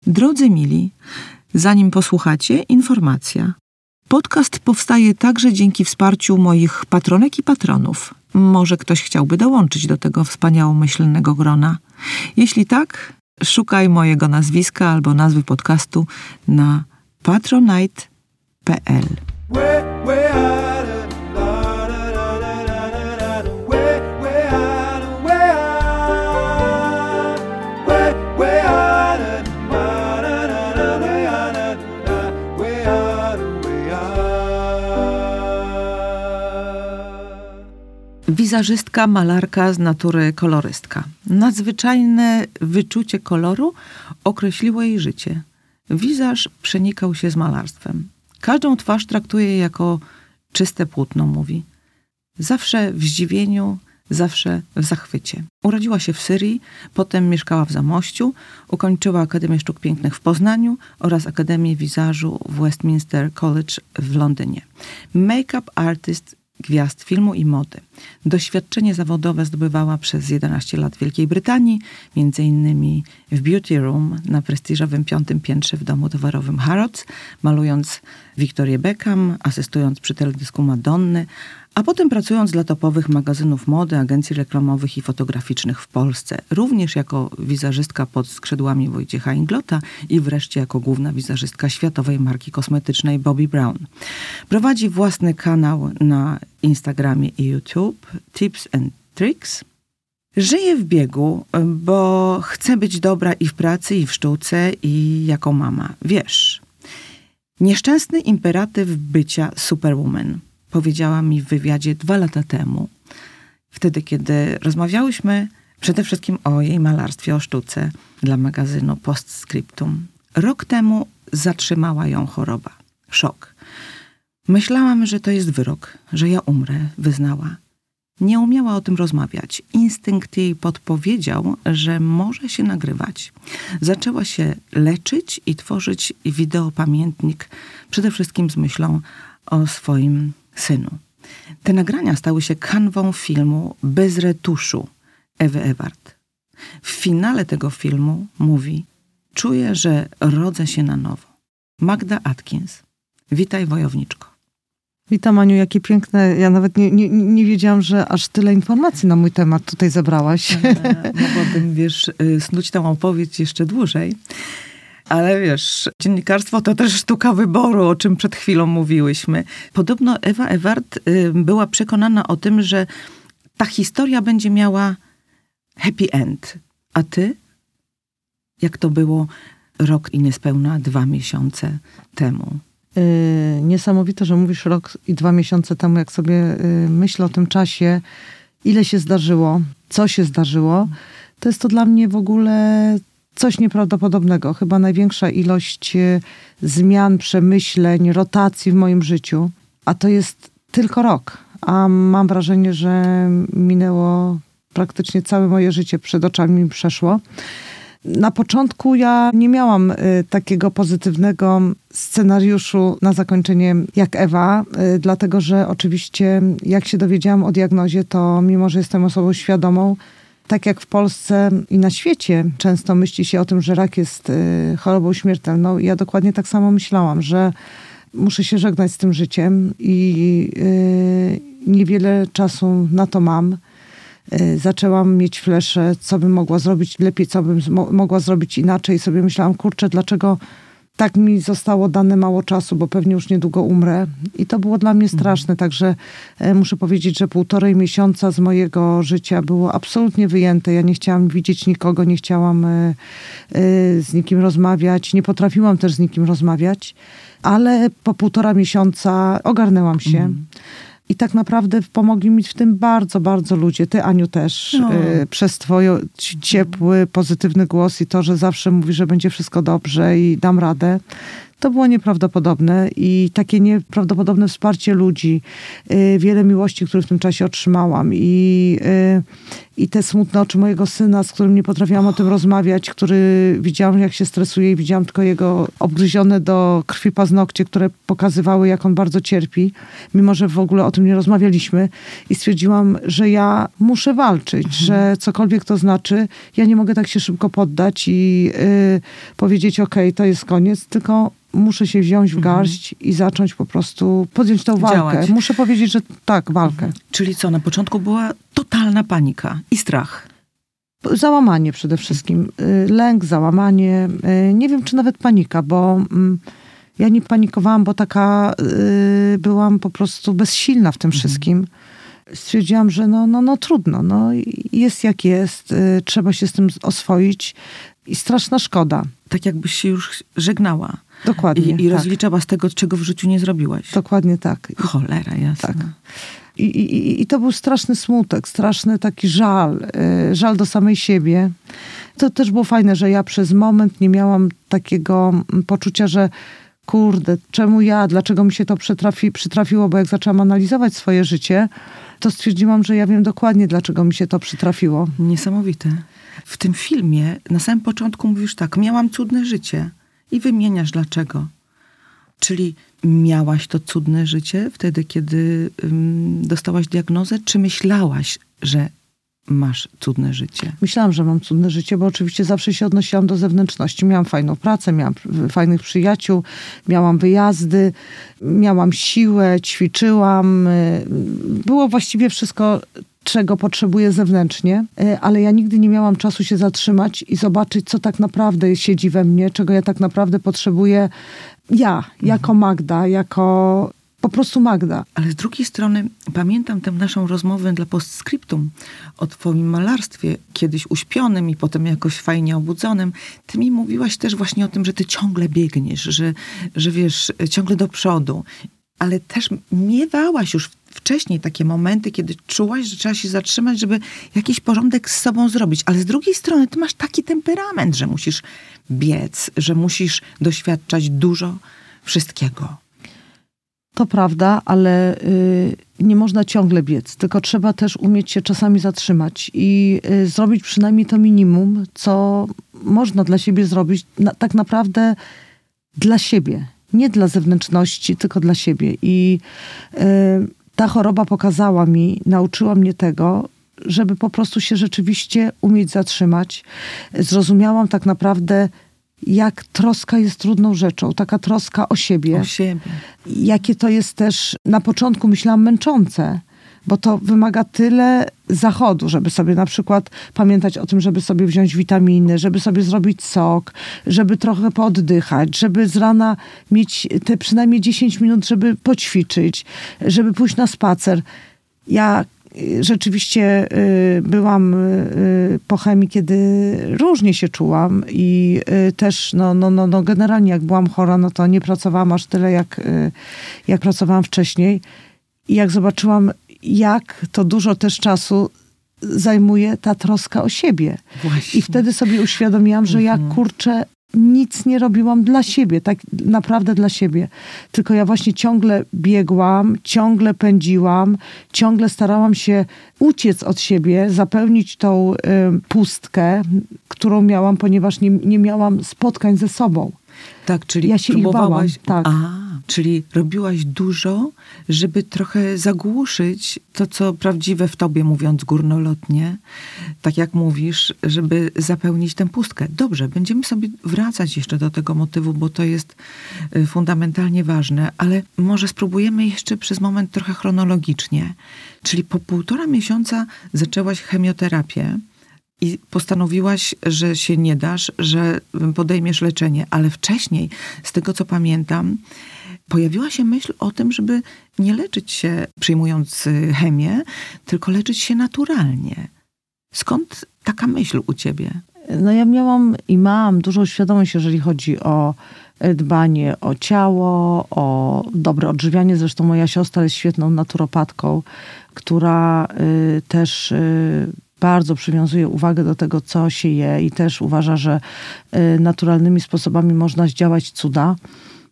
Drodzy mili, zanim posłuchacie, informacja. Podcast powstaje także dzięki wsparciu moich patronek i patronów. Może ktoś chciałby dołączyć do tego wspaniałomyślnego grona. Jeśli tak, szukaj mojego nazwiska albo nazwy podcastu na patronite.pl. Wizażystka, malarka, z natury kolorystka. Nadzwyczajne wyczucie koloru określiło jej życie. Wizaż przenikał się z malarstwem. Każdą twarz traktuje jako czyste płótno, mówi. Zawsze w zdziwieniu, zawsze w zachwycie. Urodziła się w Syrii, potem mieszkała w Zamościu, ukończyła Akademię Sztuk Pięknych w Poznaniu oraz Akademię Wizażu w Westminster College w Londynie. Make-up artist gwiazd filmu i mody. Doświadczenie zawodowe zdobywała przez 11 lat w Wielkiej Brytanii, m.in. w Beauty Room na prestiżowym 5. piętrze w domu towarowym Harrods, malując Victorię Beckham, asystując przy teledysku Madonny, a potem pracując dla topowych magazynów mody, agencji reklamowych i fotograficznych w Polsce. Również jako wizażystka pod skrzydłami Wojciecha Inglota i wreszcie jako główna wizażystka światowej marki kosmetycznej Bobbi Brown. Prowadzi własny kanał na Instagramie i YouTube Tips and Tricks. Żyje w biegu, bo chce być dobra i w pracy, i w sztuce, i jako mama. Wiesz, nieszczęsny imperatyw bycia superwoman. Powiedziała mi w wywiadzie 2 lata temu, wtedy kiedy rozmawiałyśmy przede wszystkim o jej malarstwie, o sztuce dla magazynu Postscriptum. Rok temu zatrzymała ją choroba. Szok. Myślałam, że to jest wyrok, że ja umrę, wyznała. Nie umiała o tym rozmawiać. Instynkt jej podpowiedział, że może się nagrywać. Zaczęła się leczyć i tworzyć wideopamiętnik, przede wszystkim z myślą o swoim synu. Te nagrania stały się kanwą filmu Bez retuszu Ewy Ewart. W finale tego filmu mówi: czuję, że rodzę się na nowo. Magda Atkins. Witaj, wojowniczko. Witam, Aniu, jakie piękne. Ja nawet nie wiedziałam, że aż tyle informacji na mój temat tutaj zebrałaś. Mogłabym, wiesz, snuć tę opowieść jeszcze dłużej. Ale wiesz, dziennikarstwo to też sztuka wyboru, o czym przed chwilą mówiłyśmy. Podobno Ewa Ewart była przekonana o tym, że ta historia będzie miała happy end. A ty? Jak to było rok i niespełna 2 miesiące temu? Niesamowite, że mówisz rok i 2 miesiące temu, jak sobie myślę o tym czasie, ile się zdarzyło, co się zdarzyło, to jest to dla mnie w ogóle coś nieprawdopodobnego. Chyba największa ilość zmian, przemyśleń, rotacji w moim życiu. A to jest tylko rok. A mam wrażenie, że minęło praktycznie całe moje życie, przed oczami mi przeszło. Na początku ja nie miałam takiego pozytywnego scenariuszu na zakończenie jak Ewa, dlatego że oczywiście jak się dowiedziałam o diagnozie, to mimo, że jestem osobą świadomą, tak jak w Polsce i na świecie często myśli się o tym, że rak jest chorobą śmiertelną. Ja dokładnie tak samo myślałam, że muszę się żegnać z tym życiem i niewiele czasu na to mam. Zaczęłam mieć flesze, co bym mogła zrobić lepiej, co bym mogła zrobić inaczej. I sobie myślałam, kurczę, dlaczego tak mi zostało dane mało czasu, bo pewnie już niedługo umrę. I to było dla mnie straszne. Także muszę powiedzieć, że 1,5 miesiąca z mojego życia było absolutnie wyjęte. Ja nie chciałam widzieć nikogo, nie chciałam z nikim rozmawiać. Nie potrafiłam też z nikim rozmawiać. Ale po 1,5 miesiąca ogarnęłam się. I tak naprawdę pomogli mi w tym bardzo, bardzo ludzie. Ty, Aniu, też. Przez twój ciepły, pozytywny głos i to, że zawsze mówisz, że będzie wszystko dobrze i dam radę. To było nieprawdopodobne i takie nieprawdopodobne wsparcie ludzi. Wiele miłości, które w tym czasie otrzymałam. I i te smutne oczy mojego syna, z którym nie potrafiłam o tym rozmawiać, który widziałam, jak się stresuje i widziałam tylko jego obgryzione do krwi paznokcie, które pokazywały, jak on bardzo cierpi, mimo że w ogóle o tym nie rozmawialiśmy. I stwierdziłam, że ja muszę walczyć, że cokolwiek to znaczy, ja nie mogę tak się szybko poddać i powiedzieć, okej, to jest koniec, tylko muszę się wziąć w garść i zacząć po prostu podjąć tą walkę. Działać. Muszę powiedzieć, że tak, walkę. Czyli co, na początku była totalna panika i strach. Załamanie przede wszystkim. Lęk, załamanie. Nie wiem, czy nawet panika, bo ja nie panikowałam, bo taka byłam po prostu bezsilna w tym wszystkim. Stwierdziłam, że no trudno. No, jest jak jest. Trzeba się z tym oswoić. I straszna szkoda. Tak jakbyś się już żegnała. Dokładnie. I rozliczała z tego, czego w życiu nie zrobiłaś. Dokładnie tak. Cholera, jasna. Tak. I to był straszny smutek, straszny taki żal do samej siebie. To też było fajne, że ja przez moment nie miałam takiego poczucia, że kurde, czemu ja, dlaczego mi się to przytrafiło, bo jak zaczęłam analizować swoje życie, to stwierdziłam, że ja wiem dokładnie, dlaczego mi się to przytrafiło. Niesamowite. W tym filmie na samym początku mówisz tak, miałam cudne życie i wymieniasz dlaczego. Czyli miałaś to cudne życie wtedy, kiedy dostałaś diagnozę, czy myślałaś, że masz cudne życie? Myślałam, że mam cudne życie, bo oczywiście zawsze się odnosiłam do zewnętrzności. Miałam fajną pracę, miałam fajnych przyjaciół, miałam wyjazdy, miałam siłę, ćwiczyłam. Było właściwie wszystko, czego potrzebuję zewnętrznie, ale ja nigdy nie miałam czasu się zatrzymać i zobaczyć, co tak naprawdę siedzi we mnie, czego ja tak naprawdę potrzebuję jako Magda, jako po prostu Magda. Ale z drugiej strony pamiętam tę naszą rozmowę dla postscriptum o twoim malarstwie, kiedyś uśpionym i potem jakoś fajnie obudzonym. Ty mi mówiłaś też właśnie o tym, że ty ciągle biegniesz, że wiesz, ciągle do przodu. Ale też miewałaś już wcześniej takie momenty, kiedy czułaś, że trzeba się zatrzymać, żeby jakiś porządek z sobą zrobić. Ale z drugiej strony ty masz taki temperament, że musisz biec, że musisz doświadczać dużo wszystkiego. To prawda, ale nie można ciągle biec, tylko trzeba też umieć się czasami zatrzymać i zrobić przynajmniej to minimum, co można dla siebie zrobić, tak naprawdę dla siebie. Nie dla zewnętrzności, tylko dla siebie. I ta choroba pokazała mi, nauczyła mnie tego, żeby po prostu się rzeczywiście umieć zatrzymać. Zrozumiałam tak naprawdę, jak troska jest trudną rzeczą. Taka troska o siebie. O siebie. Jakie to jest też, na początku myślałam, męczące, bo to wymaga tyle zachodu, żeby sobie na przykład pamiętać o tym, żeby sobie wziąć witaminy, żeby sobie zrobić sok, żeby trochę pooddychać, żeby z rana mieć te przynajmniej 10 minut, żeby poćwiczyć, żeby pójść na spacer. Ja rzeczywiście byłam po chemii, kiedy różnie się czułam i też generalnie jak byłam chora, no to nie pracowałam aż tyle, jak pracowałam wcześniej. I jak zobaczyłam, jak to dużo też czasu zajmuje ta troska o siebie. Właśnie. I wtedy sobie uświadomiłam, że ja, kurczę, nic nie robiłam dla siebie, tak naprawdę dla siebie. Tylko ja właśnie ciągle biegłam, ciągle pędziłam, ciągle starałam się uciec od siebie, zapełnić tą pustkę, którą miałam, ponieważ nie miałam spotkań ze sobą. Tak, czyli ja się próbowałaś... ich bałam, tak. Czyli robiłaś dużo, żeby trochę zagłuszyć to, co prawdziwe w tobie, mówiąc górnolotnie, tak jak mówisz, żeby zapełnić tę pustkę. Dobrze, będziemy sobie wracać jeszcze do tego motywu, bo to jest fundamentalnie ważne, ale może spróbujemy jeszcze przez moment trochę chronologicznie. Czyli po 1,5 miesiąca zaczęłaś chemioterapię i postanowiłaś, że się nie dasz, że podejmiesz leczenie, ale wcześniej, z tego co pamiętam, pojawiła się myśl o tym, żeby nie leczyć się przyjmując chemię, tylko leczyć się naturalnie. Skąd taka myśl u ciebie? No ja miałam i mam dużą świadomość, jeżeli chodzi o dbanie o ciało, o dobre odżywianie. Zresztą moja siostra jest świetną naturopatką, która też bardzo przywiązuje uwagę do tego, co się je i też uważa, że naturalnymi sposobami można zdziałać cuda.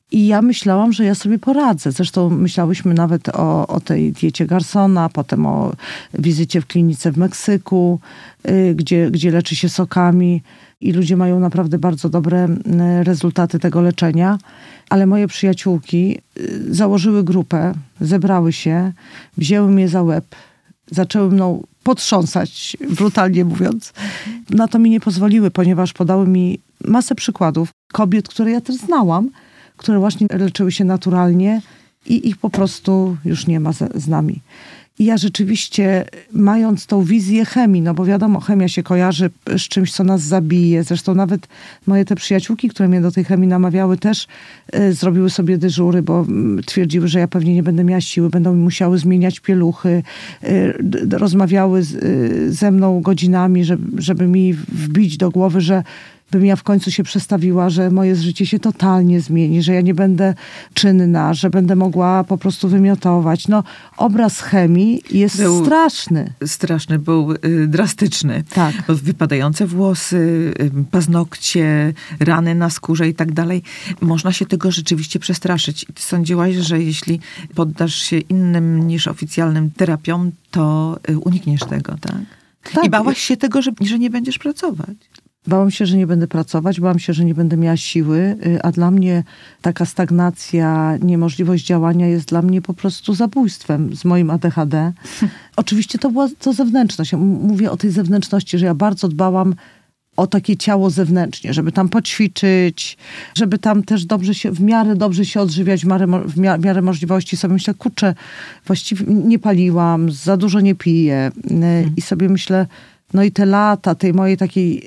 I ja myślałam, że ja sobie poradzę. Zresztą myślałyśmy nawet o tej diecie Garsona, potem o wizycie w klinice w Meksyku, gdzie leczy się sokami i ludzie mają naprawdę bardzo dobre rezultaty tego leczenia. Ale moje przyjaciółki założyły grupę, zebrały się, wzięły mnie za łeb, zaczęły mną potrząsać, brutalnie mówiąc. Na to mi nie pozwoliły, ponieważ podały mi masę przykładów kobiet, które ja też znałam, które właśnie leczyły się naturalnie i ich po prostu już nie ma z nami. I ja rzeczywiście, mając tą wizję chemii, no bo wiadomo, chemia się kojarzy z czymś, co nas zabije. Zresztą nawet moje te przyjaciółki, które mnie do tej chemii namawiały, też zrobiły sobie dyżury, bo twierdziły, że ja pewnie nie będę miała siły, będą mi musiały zmieniać pieluchy. Rozmawiały ze mną godzinami, żeby mi wbić do głowy, że bym ja w końcu się przestawiła, że moje życie się totalnie zmieni, że ja nie będę czynna, że będę mogła po prostu wymiotować. No, obraz chemii jest straszny. Straszny, był drastyczny. Tak. Wypadające włosy, paznokcie, rany na skórze i tak dalej. Można się tego rzeczywiście przestraszyć. I ty sądziłaś, że jeśli poddasz się innym niż oficjalnym terapiom, to unikniesz tego, tak? Tak. I bałaś się tego, że nie będziesz pracować. Bałam się, że nie będę pracować, bałam się, że nie będę miała siły, a dla mnie taka stagnacja, niemożliwość działania jest dla mnie po prostu zabójstwem z moim ADHD. Oczywiście to była to zewnętrzność. Ja mówię o tej zewnętrzności, że ja bardzo dbałam o takie ciało zewnętrznie, żeby tam poćwiczyć, żeby tam też w miarę dobrze się odżywiać, w miarę możliwości. Sobie myślę, kurczę, właściwie nie paliłam, za dużo nie piję. I sobie myślę, no i te lata tej mojej takiej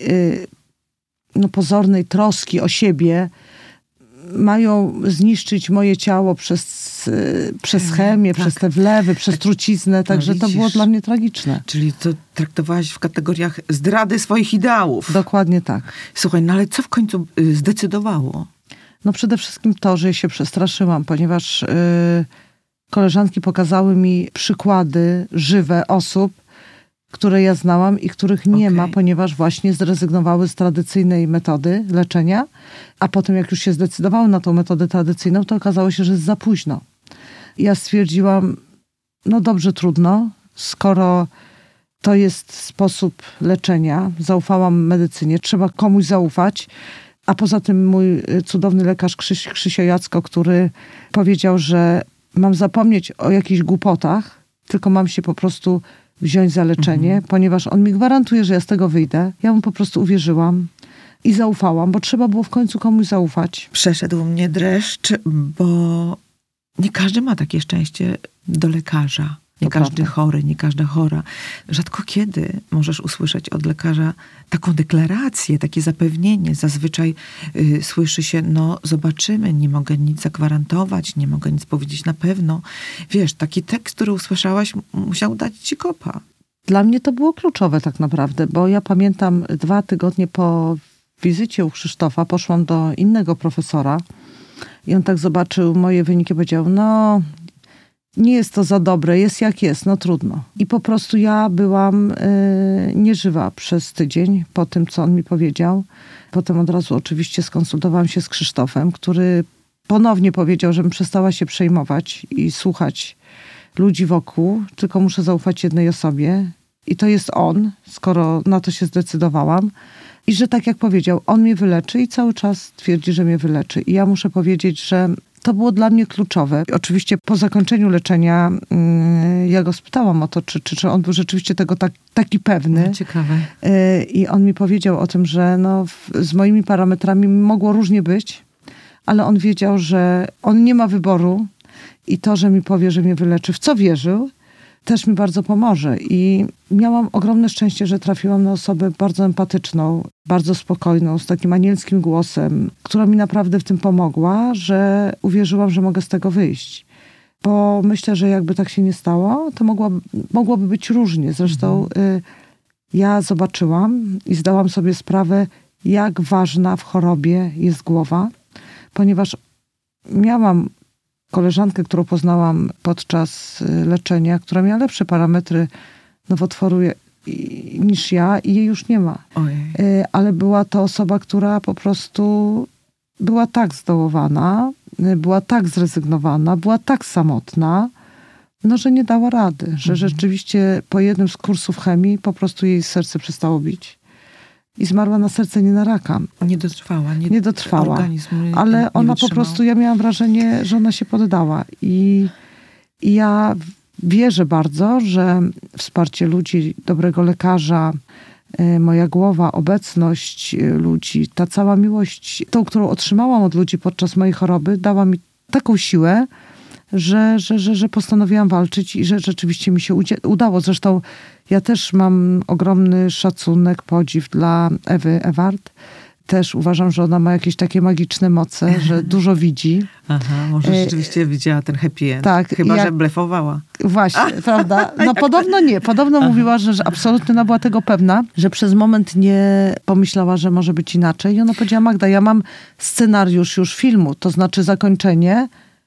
pozornej troski o siebie mają zniszczyć moje ciało przez chemię, tak. przez te wlewy, przez truciznę. Także to było dla mnie tragiczne. Czyli to traktowałaś w kategoriach zdrady swoich ideałów. Dokładnie tak. Słuchaj, no ale co w końcu zdecydowało? No przede wszystkim to, że się przestraszyłam, ponieważ koleżanki pokazały mi przykłady żywe osób, które ja znałam i których nie ma, ponieważ właśnie zrezygnowały z tradycyjnej metody leczenia, a potem jak już się zdecydowały na tą metodę tradycyjną, to okazało się, że jest za późno. Ja stwierdziłam, no dobrze, trudno, skoro to jest sposób leczenia, zaufałam medycynie, trzeba komuś zaufać, a poza tym mój cudowny lekarz Krzysio Jacko, który powiedział, że mam zapomnieć o jakichś głupotach, tylko mam się po prostu wziąć za leczenie, ponieważ on mi gwarantuje, że ja z tego wyjdę. Ja mu po prostu uwierzyłam i zaufałam, bo trzeba było w końcu komuś zaufać. Przeszedł mnie dreszcz, bo nie każdy ma takie szczęście do lekarza. Nie To każdy prawda. chory, nie każda chora. Rzadko kiedy możesz usłyszeć od lekarza taką deklarację, takie zapewnienie. Zazwyczaj słyszy się, no zobaczymy, nie mogę nic zagwarantować, nie mogę nic powiedzieć na pewno. Wiesz, taki tekst, który usłyszałaś, musiał dać ci kopa. Dla mnie to było kluczowe tak naprawdę, bo ja pamiętam 2 tygodnie po wizycie u Krzysztofa poszłam do innego profesora i on tak zobaczył moje wyniki i powiedział, no nie jest to za dobre, jest jak jest, no trudno. I po prostu ja byłam nieżywa przez tydzień po tym, co on mi powiedział. Potem od razu oczywiście skonsultowałam się z Krzysztofem, który ponownie powiedział, żebym przestała się przejmować i słuchać ludzi wokół, tylko muszę zaufać jednej osobie. I to jest on, skoro na to się zdecydowałam. I że tak jak powiedział, on mnie wyleczy i cały czas twierdzi, że mnie wyleczy. I ja muszę powiedzieć, że to było dla mnie kluczowe. Oczywiście po zakończeniu leczenia ja go spytałam o to, czy on był rzeczywiście tego taki pewny. No, ciekawe. I on mi powiedział o tym, że z moimi parametrami mogło różnie być, ale on wiedział, że on nie ma wyboru i to, że mi powie, że mnie wyleczy, w co wierzył, też mi bardzo pomoże. I miałam ogromne szczęście, że trafiłam na osobę bardzo empatyczną, bardzo spokojną, z takim anielskim głosem, która mi naprawdę w tym pomogła, że uwierzyłam, że mogę z tego wyjść. Bo myślę, że jakby tak się nie stało, to mogłoby być różnie. Zresztą ja zobaczyłam i zdałam sobie sprawę, jak ważna w chorobie jest głowa, ponieważ miałam koleżankę, którą poznałam podczas leczenia, która miała lepsze parametry nowotworu niż ja i jej już nie ma. Ojej. Ale była to osoba, która po prostu była tak zdołowana, była tak zrezygnowana, była tak samotna, no, że nie dała rady. Że rzeczywiście po jednym z kursów chemii po prostu jej serce przestało bić. I zmarła na serce, nie na raka. Nie dotrwała. Organizm ale nie ona wytrzymał. po prostu, ja miałam wrażenie, że ona się poddała. I ja wierzę bardzo, że wsparcie ludzi, dobrego lekarza, moja głowa, obecność ludzi, ta cała miłość, tą, którą otrzymałam od ludzi podczas mojej choroby, dała mi taką siłę, że postanowiłam walczyć i że rzeczywiście mi się udało. Zresztą ja też mam ogromny szacunek, podziw dla Ewy Ewart. Też uważam, że ona ma jakieś takie magiczne moce, że dużo widzi. Aha, może rzeczywiście widziała ten happy end. Tak, Chyba, że blefowała. Właśnie, prawda? No podobno nie. Podobno mówiła, że absolutnie ona była tego pewna, że przez moment nie pomyślała, że może być inaczej. I ona powiedziała: Magda, ja mam scenariusz już filmu, to znaczy zakończenie,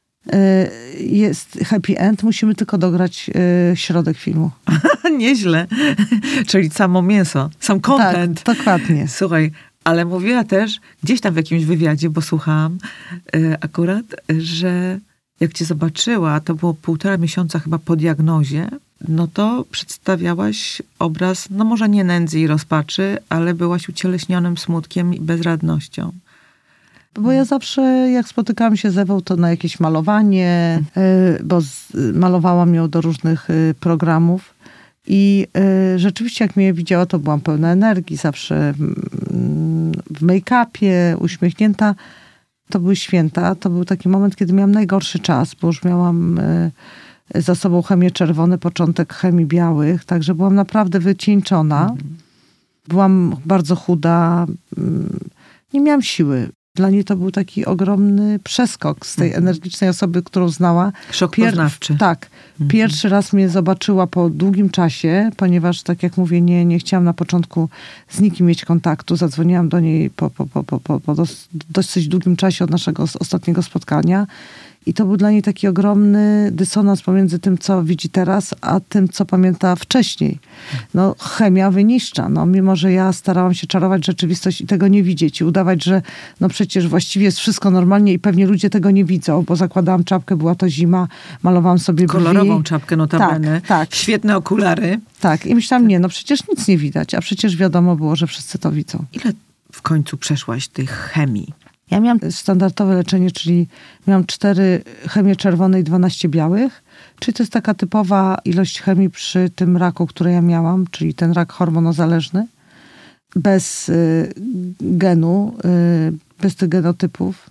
jest happy end, musimy tylko dograć środek filmu. Nieźle. Czyli samo mięso, sam content. Tak, dokładnie. Słuchaj, ale mówiła też gdzieś tam w jakimś wywiadzie, bo słuchałam akurat, że jak cię zobaczyła, to było 1,5 miesiąca chyba po diagnozie, no to przedstawiałaś obraz, no może nie nędzy i rozpaczy, ale byłaś ucieleśnionym smutkiem i bezradnością. Bo ja zawsze, jak spotykałam się z Ewą, to na jakieś malowanie, bo malowałam ją do różnych programów. I rzeczywiście, jak mnie widziała, to byłam pełna energii, zawsze w make-upie, uśmiechnięta. To były święta. To był taki moment, kiedy miałam najgorszy czas, bo już miałam za sobą chemię czerwone, początek chemii białych, także byłam naprawdę wycieńczona. Byłam bardzo chuda. Nie miałam siły. Dla niej to był taki ogromny przeskok z tej energicznej osoby, którą znała. Szok poznawczy. Tak. Pierwszy raz mnie zobaczyła po długim czasie, ponieważ, tak jak mówię, nie chciałam na początku z nikim mieć kontaktu. Zadzwoniłam do niej po dosyć długim czasie od naszego ostatniego spotkania. I to był dla niej taki ogromny dysonans pomiędzy tym, co widzi teraz, a tym, co pamięta wcześniej. No, chemia wyniszcza. No, mimo że ja starałam się czarować rzeczywistość i tego nie widzieć i udawać, że no przecież właściwie jest wszystko normalnie i pewnie ludzie tego nie widzą, bo zakładałam czapkę, była to zima, malowałam sobie brwi. Kolorową czapkę notabene. Tak. Świetne okulary. Tak. I myślałam, nie, no przecież nic nie widać, a przecież wiadomo było, że wszyscy to widzą. Ile w końcu przeszłaś tych chemii? Ja miałam standardowe leczenie, czyli miałam 4 chemie czerwone i 12 białych. Czyli to jest taka typowa ilość chemii przy tym raku, który ja miałam, czyli ten rak hormonozależny. Bez genu, bez tych genotypów.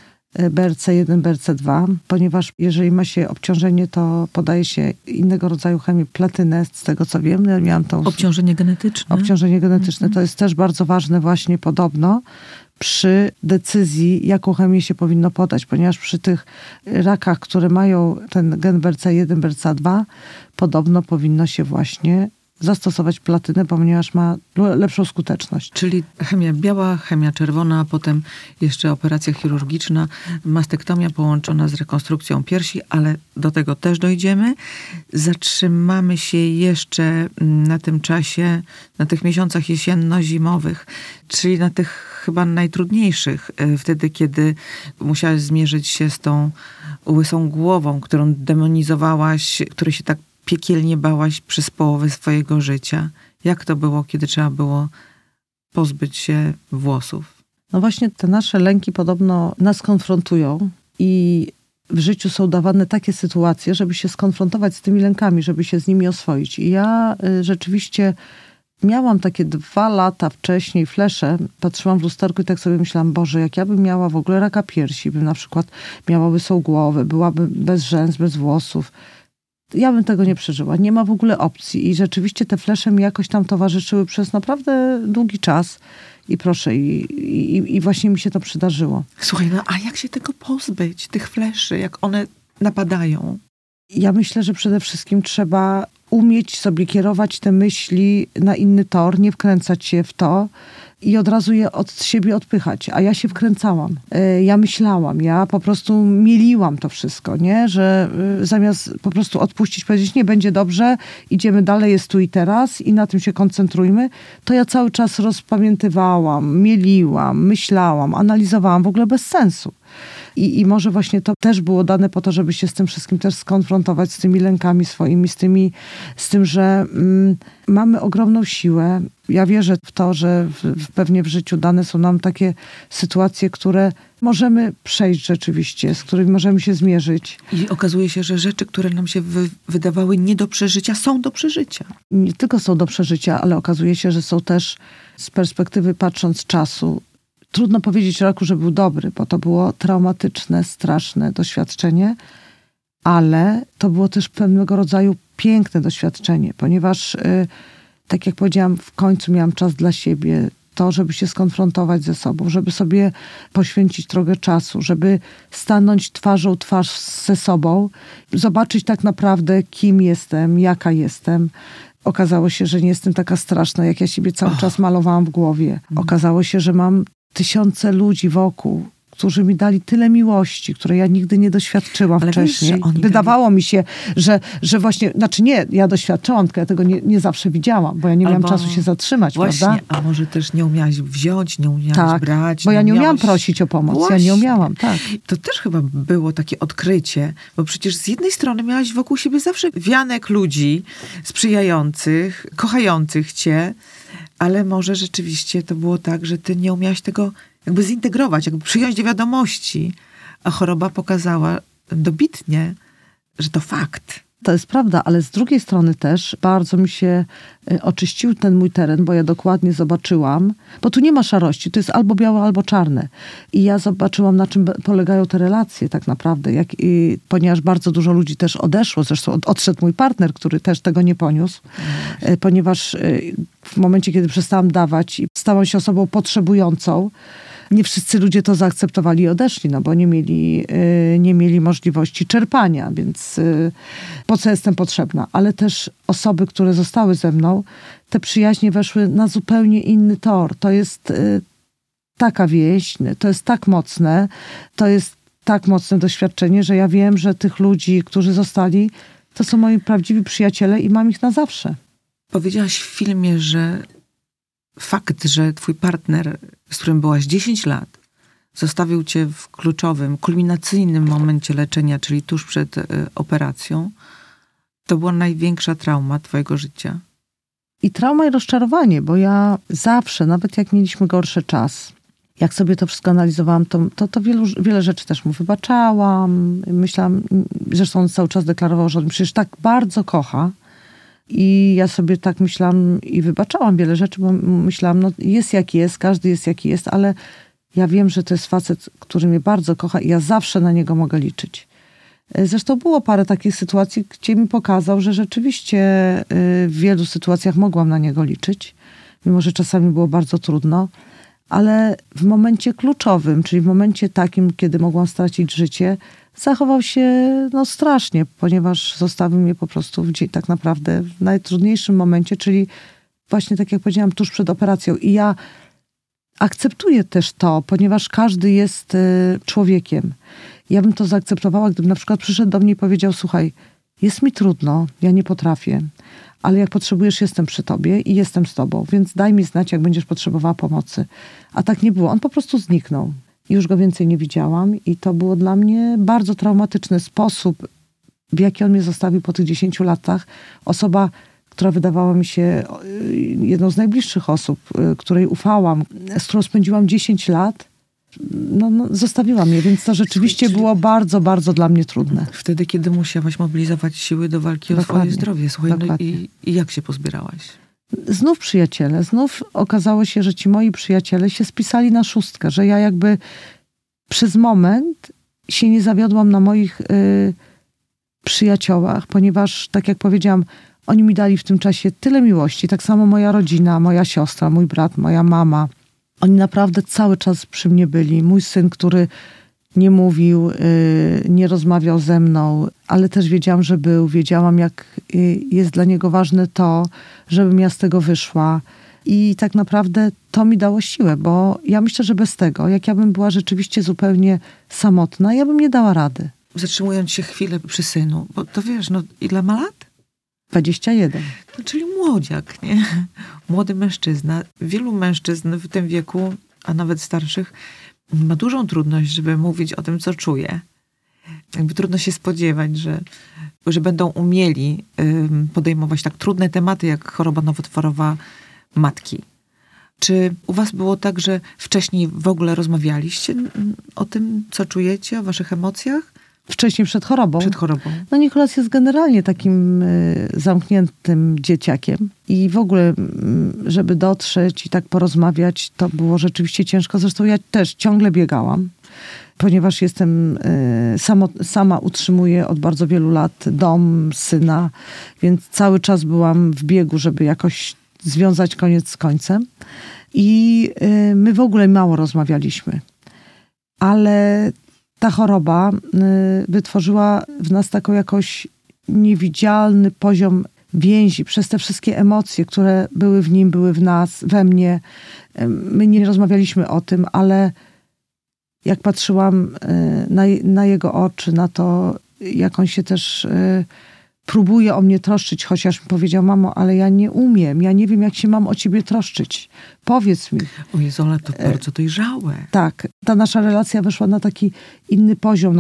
BRC1, BRC2, ponieważ jeżeli ma się obciążenie, to podaje się innego rodzaju chemię, platynę, z tego co wiem. Ja miałam tą... Obciążenie genetyczne. Obciążenie genetyczne. To jest też bardzo ważne właśnie podobno przy decyzji, jaką chemię się powinno podać, ponieważ przy tych rakach, które mają ten gen BRCA1, BRCA2, podobno powinno się właśnie zastosować platynę, ponieważ ma lepszą skuteczność. Czyli chemia biała, chemia czerwona, a potem jeszcze operacja chirurgiczna, mastektomia połączona z rekonstrukcją piersi, ale do tego też dojdziemy. Zatrzymamy się jeszcze na tym czasie, na tych miesiącach jesienno-zimowych, czyli na tych chyba najtrudniejszych, wtedy, kiedy musiałaś zmierzyć się z tą łysą głową, którą demonizowałaś, której się tak piekielnie bałaś przez połowę swojego życia. Jak to było, kiedy trzeba było pozbyć się włosów? No właśnie te nasze lęki podobno nas konfrontują i w życiu są dawane takie sytuacje, żeby się skonfrontować z tymi lękami, żeby się z nimi oswoić. I ja rzeczywiście miałam takie 2 lata wcześniej flesze, patrzyłam w lusterku i tak sobie myślałam, Boże, jak ja bym miała w ogóle raka piersi, bym na przykład miała łysą głowę, byłabym bez rzęs, bez włosów. Ja bym tego nie przeżyła. Nie ma w ogóle opcji. I rzeczywiście te flesze mi jakoś tam towarzyszyły przez naprawdę długi czas. I proszę, i właśnie mi się to przydarzyło. Słuchaj, no a jak się tego pozbyć, tych fleszy, jak one napadają? Ja myślę, że przede wszystkim trzeba umieć sobie kierować te myśli na inny tor, nie wkręcać się w to i od razu je od siebie odpychać. A ja się wkręcałam. Ja myślałam, ja po prostu mieliłam to wszystko, nie? Że zamiast po prostu odpuścić, powiedzieć, nie, będzie dobrze, idziemy dalej, jest tu i teraz i na tym się koncentrujmy, to ja cały czas rozpamiętywałam, mieliłam, myślałam, analizowałam, w ogóle bez sensu. I może właśnie to też było dane po to, żeby się z tym wszystkim też skonfrontować, z tymi lękami swoimi, z tym, że mamy ogromną siłę. Ja wierzę w to, że pewnie w życiu dane są nam takie sytuacje, które możemy przejść rzeczywiście, z którymi możemy się zmierzyć. I okazuje się, że rzeczy, które nam się wydawały nie do przeżycia, są do przeżycia. Nie tylko są do przeżycia, ale okazuje się, że są też z perspektywy patrząc czasu. Trudno powiedzieć roku, że był dobry, bo to było traumatyczne, straszne doświadczenie, ale to było też pewnego rodzaju piękne doświadczenie, ponieważ tak jak powiedziałam, w końcu miałam czas dla siebie, to, żeby się skonfrontować ze sobą, żeby sobie poświęcić trochę czasu, żeby stanąć twarzą w twarz ze sobą, zobaczyć tak naprawdę, kim jestem, jaka jestem. Okazało się, że nie jestem taka straszna, jak ja siebie cały czas malowałam w głowie. Okazało się, że mam tysiące ludzi wokół, którzy mi dali tyle miłości, której ja nigdy nie doświadczyłam wcześniej. Wiesz, wydawało mi się, że właśnie, znaczy nie, ja doświadczałam, tylko ja tego nie zawsze widziałam, bo ja nie miałam czasu się zatrzymać, właśnie, prawda? A może też nie umiałaś wziąć, nie umiałaś brać. Bo ja nie umiałam prosić o pomoc, Właśnie. ja nie umiałam, tak. To też chyba było takie odkrycie, bo przecież z jednej strony miałaś wokół siebie zawsze wianek ludzi sprzyjających, kochających cię, ale może rzeczywiście to było tak, że ty nie umiałaś tego jakby zintegrować, jakby przyjąć do wiadomości, a choroba pokazała dobitnie, że to fakt. To jest prawda, ale z drugiej strony też bardzo mi się oczyścił ten mój teren, bo ja dokładnie zobaczyłam, bo tu nie ma szarości, to jest albo białe, albo czarne. I ja zobaczyłam, na czym polegają te relacje tak naprawdę, ponieważ bardzo dużo ludzi też odeszło, zresztą odszedł mój partner, który też tego nie poniósł, ponieważ w momencie, kiedy przestałam dawać i stałam się osobą potrzebującą, nie wszyscy ludzie to zaakceptowali i odeszli, no bo nie mieli możliwości czerpania, więc po co jestem potrzebna? Ale też osoby, które zostały ze mną, te przyjaźnie weszły na zupełnie inny tor. To jest taka więź, to jest tak mocne, to jest tak mocne doświadczenie, że ja wiem, że tych ludzi, którzy zostali, to są moi prawdziwi przyjaciele i mam ich na zawsze. Powiedziałaś w filmie, że fakt, że twój partner, z którym byłaś 10 lat, zostawił cię w kluczowym, kulminacyjnym momencie leczenia, czyli tuż przed operacją, to była największa trauma twojego życia. I trauma i rozczarowanie, bo ja zawsze, nawet jak mieliśmy gorszy czas, jak sobie to wszystko analizowałam, to wiele rzeczy też mu wybaczałam. Myślałam, zresztą on cały czas deklarował, że on przecież tak bardzo kocha. I ja sobie tak myślałam i wybaczałam wiele rzeczy, bo myślałam, no jest jaki jest, każdy jest jaki jest, ale ja wiem, że to jest facet, który mnie bardzo kocha i ja zawsze na niego mogę liczyć. Zresztą było parę takich sytuacji, gdzie mi pokazał, że rzeczywiście w wielu sytuacjach mogłam na niego liczyć, mimo że czasami było bardzo trudno, ale w momencie kluczowym, czyli w momencie takim, kiedy mogłam stracić życie, zachował się strasznie, ponieważ zostawił mnie po prostu tak naprawdę w najtrudniejszym momencie, czyli właśnie tak jak powiedziałam, tuż przed operacją. I ja akceptuję też to, ponieważ każdy jest człowiekiem. Ja bym to zaakceptowała, gdyby na przykład przyszedł do mnie i powiedział, słuchaj, jest mi trudno, ja nie potrafię, ale jak potrzebujesz, jestem przy tobie i jestem z tobą, więc daj mi znać, jak będziesz potrzebowała pomocy. A tak nie było. On po prostu zniknął. Już go więcej nie widziałam i to było dla mnie bardzo traumatyczny sposób, w jaki on mnie zostawił po tych 10 latach. Osoba, która wydawała mi się jedną z najbliższych osób, której ufałam, z którą spędziłam 10 lat, zostawiła mnie, więc to rzeczywiście było bardzo, bardzo dla mnie trudne. Wtedy, kiedy musiałaś mobilizować siły do walki o swoje zdrowie. Słuchaj, i jak się pozbierałaś? Znów przyjaciele. Znów okazało się, że ci moi przyjaciele się spisali na szóstkę, że ja jakby przez moment się nie zawiodłam na moich przyjaciołach, ponieważ, tak jak powiedziałam, oni mi dali w tym czasie tyle miłości. Tak samo moja rodzina, moja siostra, mój brat, moja mama. Oni naprawdę cały czas przy mnie byli. Mój syn, który nie mówił, nie rozmawiał ze mną, ale też wiedziałam, że był. Wiedziałam, jak jest dla niego ważne to, żebym ja z tego wyszła. I tak naprawdę to mi dało siłę, bo ja myślę, że bez tego, jak ja bym była rzeczywiście zupełnie samotna, ja bym nie dała rady. Zatrzymując się chwilę przy synu, bo to wiesz, ile ma lat? 21. Czyli młodziak, nie? Młody mężczyzna. Wielu mężczyzn w tym wieku, a nawet starszych, ma dużą trudność, żeby mówić o tym, co czuje. Jakby trudno się spodziewać, że będą umieli podejmować tak trudne tematy, jak choroba nowotworowa matki. Czy u was było tak, że wcześniej w ogóle rozmawialiście o tym, co czujecie, o waszych emocjach? Wcześniej przed chorobą. Przed chorobą. No Nikolas jest generalnie takim zamkniętym dzieciakiem i w ogóle, żeby dotrzeć i tak porozmawiać, to było rzeczywiście ciężko. Zresztą ja też ciągle biegałam, ponieważ jestem sama utrzymuję od bardzo wielu lat dom, syna, więc cały czas byłam w biegu, żeby jakoś związać koniec z końcem. I my w ogóle mało rozmawialiśmy. Ale ta choroba wytworzyła w nas taką jakoś niewidzialny poziom więzi przez te wszystkie emocje, które były w nim, były w nas, we mnie. My nie rozmawialiśmy o tym, ale jak patrzyłam na jego oczy, na to, jak on się też próbuje o mnie troszczyć, chociaż mi powiedział: mamo, ale ja nie umiem, ja nie wiem, jak się mam o ciebie troszczyć. Powiedz mi. O Jezu, ale to bardzo dojrzałe. Tak, ta nasza relacja weszła na taki inny poziom,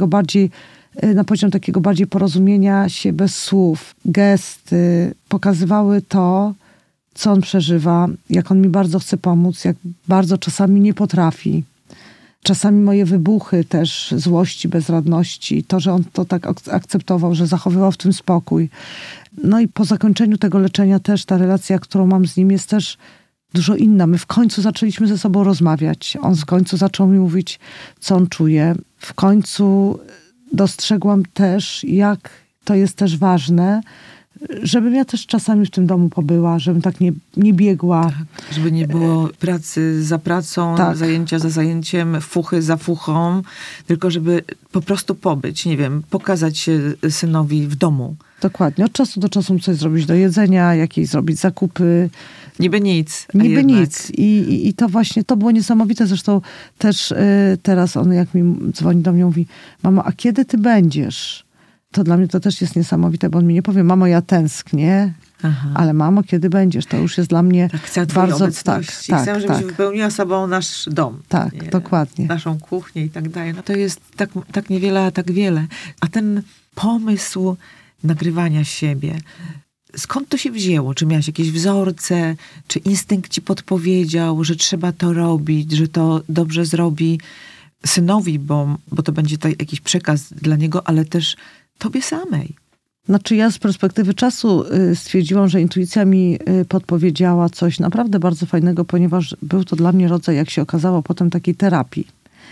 na poziom takiego bardziej porozumienia się bez słów. Gesty pokazywały to, co on przeżywa, jak on mi bardzo chce pomóc, jak bardzo czasami nie potrafi. Czasami moje wybuchy też złości, bezradności, to, że on to tak akceptował, że zachowywał w tym spokój. No i po zakończeniu tego leczenia też ta relacja, którą mam z nim, jest też dużo inna. My w końcu zaczęliśmy ze sobą rozmawiać. On w końcu zaczął mi mówić, co on czuje. W końcu dostrzegłam też, jak to jest też ważne, żebym ja też czasami w tym domu pobyła, żebym tak nie biegła. Tak, żeby nie było pracy za pracą, tak, zajęcia za zajęciem, fuchy za fuchą, tylko żeby po prostu pobyć, nie wiem, pokazać się synowi w domu. Dokładnie. Od czasu do czasu coś zrobić do jedzenia, jakieś zrobić zakupy. Niby nic. Niby nic. I to właśnie, to było niesamowite. Zresztą też teraz on, jak mi dzwoni do mnie, mówi: mamo, a kiedy ty będziesz? To dla mnie to też jest niesamowite, bo on mi nie powie: mamo, ja tęsknię, ale mamo, kiedy będziesz? To już jest dla mnie chcę bardzo... Chcę, żebyś wypełniła sobą nasz dom. Tak, dokładnie. Naszą kuchnię i tak dalej. No to jest tak niewiele, a tak wiele. A ten pomysł nagrywania siebie, skąd to się wzięło? Czy miałaś jakieś wzorce? Czy instynkt ci podpowiedział, że trzeba to robić, że to dobrze zrobi synowi, bo to będzie jakiś przekaz dla niego, ale też tobie samej? Znaczy ja z perspektywy czasu stwierdziłam, że intuicja mi podpowiedziała coś naprawdę bardzo fajnego, ponieważ był to dla mnie rodzaj, jak się okazało, potem takiej terapii.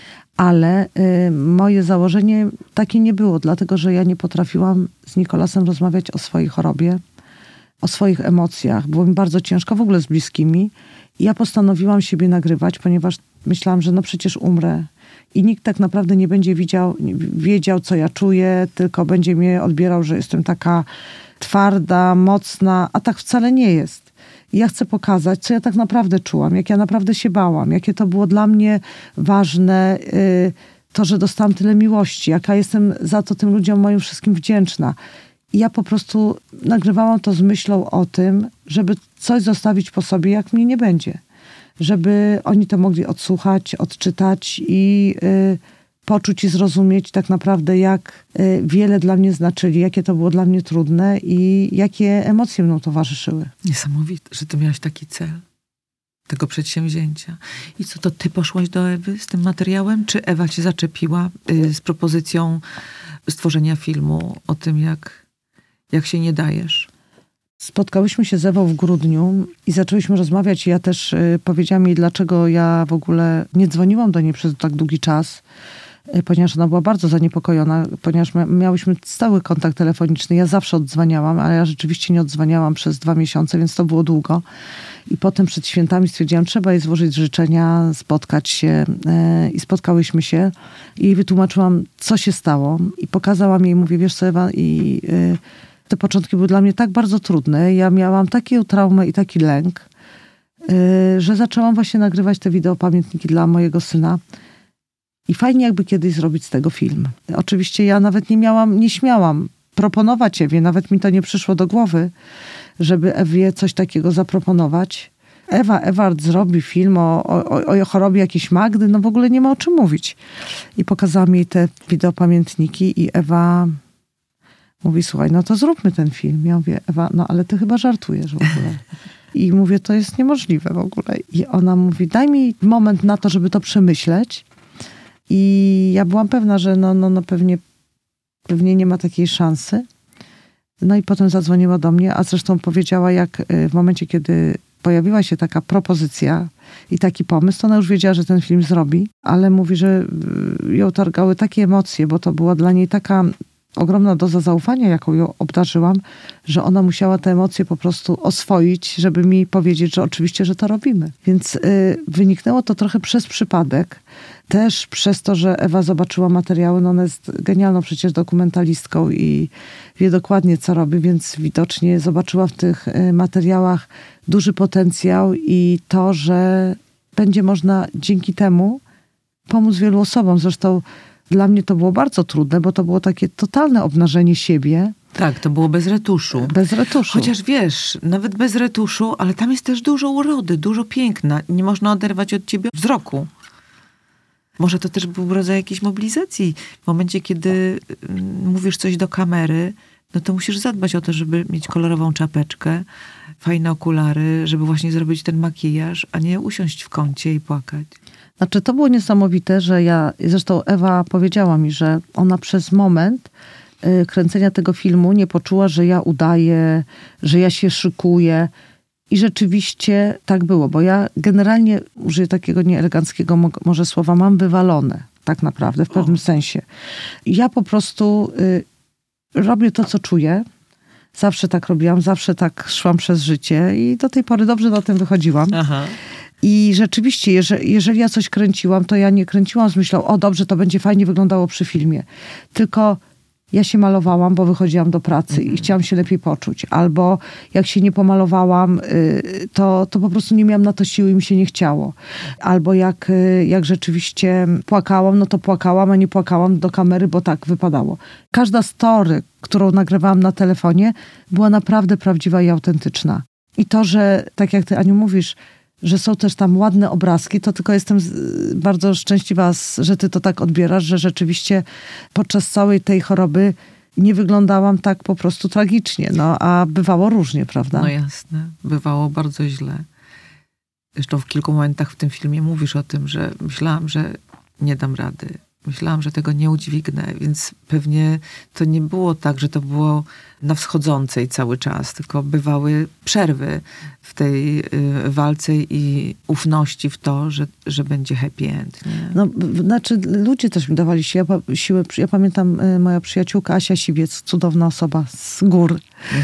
Ale moje założenie takie nie było, dlatego że ja nie potrafiłam z Nikolasem rozmawiać o swojej chorobie, o swoich emocjach. Było mi bardzo ciężko w ogóle z bliskimi. I ja postanowiłam siebie nagrywać, ponieważ myślałam, że no przecież umrę. I nikt tak naprawdę nie będzie wiedział, co ja czuję, tylko będzie mnie odbierał, że jestem taka twarda, mocna, a tak wcale nie jest. I ja chcę pokazać, co ja tak naprawdę czułam, jak ja naprawdę się bałam, jakie to było dla mnie ważne, to, że dostałam tyle miłości, jaka jestem za to tym ludziom moim wszystkim wdzięczna. I ja po prostu nagrywałam to z myślą o tym, żeby coś zostawić po sobie, jak mnie nie będzie. Żeby oni to mogli odsłuchać, odczytać i poczuć i zrozumieć tak naprawdę, jak wiele dla mnie znaczyli, jakie to było dla mnie trudne i jakie emocje mną towarzyszyły. Niesamowite, że ty miałaś taki cel tego przedsięwzięcia. I co, to ty poszłaś do Ewy z tym materiałem? Czy Ewa cię zaczepiła z propozycją stworzenia filmu o tym, jak się nie dajesz? Spotkałyśmy się z Ewą w grudniu i zaczęłyśmy rozmawiać. Ja też powiedziałam jej, dlaczego ja w ogóle nie dzwoniłam do niej przez tak długi czas, ponieważ ona była bardzo zaniepokojona, ponieważ miałyśmy stały kontakt telefoniczny. Ja zawsze odzwaniałam, ale ja rzeczywiście nie odzwaniałam przez 2 miesiące, więc to było długo. I potem przed świętami stwierdziłam, trzeba jej złożyć życzenia, spotkać się. I spotkałyśmy się i wytłumaczyłam, co się stało. I pokazałam jej, mówię: wiesz co, Ewa, te początki były dla mnie tak bardzo trudne. Ja miałam taką traumę i taki lęk, że zaczęłam właśnie nagrywać te wideopamiętniki dla mojego syna. I fajnie jakby kiedyś zrobić z tego film. Oczywiście ja nawet nie śmiałam proponować Ewie, nawet mi to nie przyszło do głowy, żeby Ewie coś takiego zaproponować. Ewa Ewart zrobi film o chorobie jakiejś Magdy, no w ogóle nie ma o czym mówić. I pokazała mi te wideopamiętniki i Ewa mówi, słuchaj, no to zróbmy ten film. Ja mówię, Ewa, no ale ty chyba żartujesz w ogóle. I mówię, to jest niemożliwe w ogóle. I ona mówi, daj mi moment na to, żeby to przemyśleć. I ja byłam pewna, że no pewnie nie ma takiej szansy. No i potem zadzwoniła do mnie, a zresztą powiedziała, jak w momencie, kiedy pojawiła się taka propozycja i taki pomysł, to ona już wiedziała, że ten film zrobi, ale mówi, że ją targały takie emocje, bo to była dla niej taka ogromna doza zaufania, jaką ją obdarzyłam, że ona musiała te emocje po prostu oswoić, żeby mi powiedzieć, że oczywiście, że to robimy. Więc wyniknęło to trochę przez przypadek. Też przez to, że Ewa zobaczyła materiały, no ona jest genialną przecież dokumentalistką i wie dokładnie, co robi, więc widocznie zobaczyła w tych materiałach duży potencjał i to, że będzie można dzięki temu pomóc wielu osobom. Zresztą dla mnie to było bardzo trudne, bo to było takie totalne obnażenie siebie. Tak, to było bez retuszu. Bez retuszu. Chociaż wiesz, nawet bez retuszu, ale tam jest też dużo urody, dużo piękna. Nie można oderwać od ciebie wzroku. Może to też był rodzaj jakiejś mobilizacji. W momencie, kiedy mówisz coś do kamery, no to musisz zadbać o to, żeby mieć kolorową czapeczkę, fajne okulary, żeby właśnie zrobić ten makijaż, a nie usiąść w kącie i płakać. Znaczy, to było niesamowite, że zresztą Ewa powiedziała mi, że ona przez moment kręcenia tego filmu nie poczuła, że ja udaję, że ja się szykuję. I rzeczywiście tak było, bo ja generalnie, użyję takiego nieeleganckiego może słowa, mam wywalone tak naprawdę w pewnym sensie. Ja po prostu robię to, co czuję. Zawsze tak robiłam, zawsze tak szłam przez życie i do tej pory dobrze na tym wychodziłam. Aha. I rzeczywiście, jeżeli ja coś kręciłam, to ja nie kręciłam z myślą, o dobrze, to będzie fajnie wyglądało przy filmie. Tylko ja się malowałam, bo wychodziłam do pracy i chciałam się lepiej poczuć. Albo jak się nie pomalowałam, to po prostu nie miałam na to siły i mi się nie chciało. Albo jak rzeczywiście płakałam, no to płakałam, a nie płakałam do kamery, bo tak wypadało. Każda story, którą nagrywałam na telefonie, była naprawdę prawdziwa i autentyczna. I to, że tak jak ty, Aniu, mówisz, że są też tam ładne obrazki, to tylko jestem bardzo szczęśliwa, że ty to tak odbierasz, że rzeczywiście podczas całej tej choroby nie wyglądałam tak po prostu tragicznie. No, a bywało różnie, prawda? No jasne. Bywało bardzo źle. Zresztą w kilku momentach w tym filmie mówisz o tym, że myślałam, że nie dam rady. Myślałam, że tego nie udźwignę, więc pewnie to nie było tak, że to było na wschodzącej cały czas, tylko bywały przerwy w tej walce i ufności w to, że będzie happy end. Nie? No, znaczy ludzie też mi dawali siłę. Ja pamiętam moja przyjaciółka Asia Siwiec, cudowna osoba z gór,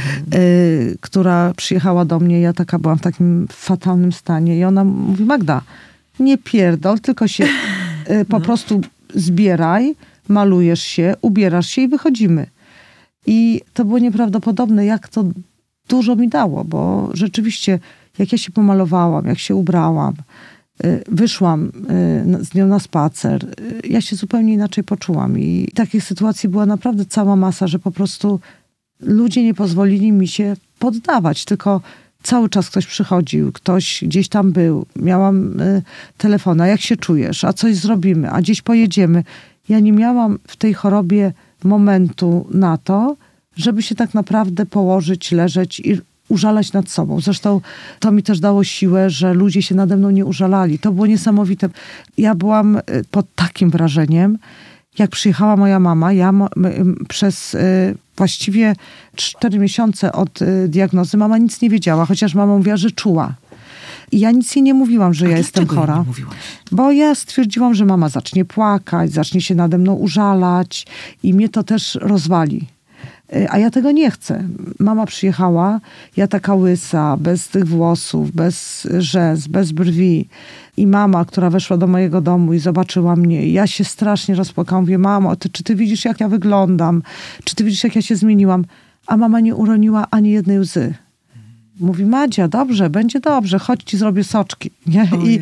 która przyjechała do mnie. Ja taka byłam w takim fatalnym stanie i ona mówi, Magda, nie pierdol, tylko się po prostu zbieraj, malujesz się, ubierasz się i wychodzimy. I to było nieprawdopodobne, jak to dużo mi dało, bo rzeczywiście jak ja się pomalowałam, jak się ubrałam, wyszłam z nią na spacer, ja się zupełnie inaczej poczułam. I takich sytuacji była naprawdę cała masa, że po prostu ludzie nie pozwolili mi się poddawać, tylko cały czas ktoś przychodził, ktoś gdzieś tam był. Miałam telefon, a jak się czujesz? A coś zrobimy? A gdzieś pojedziemy? Ja nie miałam w tej chorobie momentu na to, żeby się tak naprawdę położyć, leżeć i użalać nad sobą. Zresztą to mi też dało siłę, że ludzie się nade mną nie użalali. To było niesamowite. Ja byłam pod takim wrażeniem, jak przyjechała moja mama, przez właściwie 4 miesiące od diagnozy mama nic nie wiedziała, chociaż mama mówiła, że czuła. I ja nic jej nie mówiłam, że ja jestem chora. Nie mówiłaś? Bo ja stwierdziłam, że mama zacznie płakać, zacznie się nade mną użalać i mnie to też rozwali. A ja tego nie chcę. Mama przyjechała, ja taka łysa, bez tych włosów, bez rzęs, bez brwi. I mama, która weszła do mojego domu i zobaczyła mnie. Ja się strasznie rozpłakałam. Mówię, mamo, czy ty widzisz, jak ja wyglądam? Czy ty widzisz, jak ja się zmieniłam? A mama nie uroniła ani jednej łzy. Mówi, Madzia, dobrze, będzie dobrze, chodź ci zrobię soczki. Nie?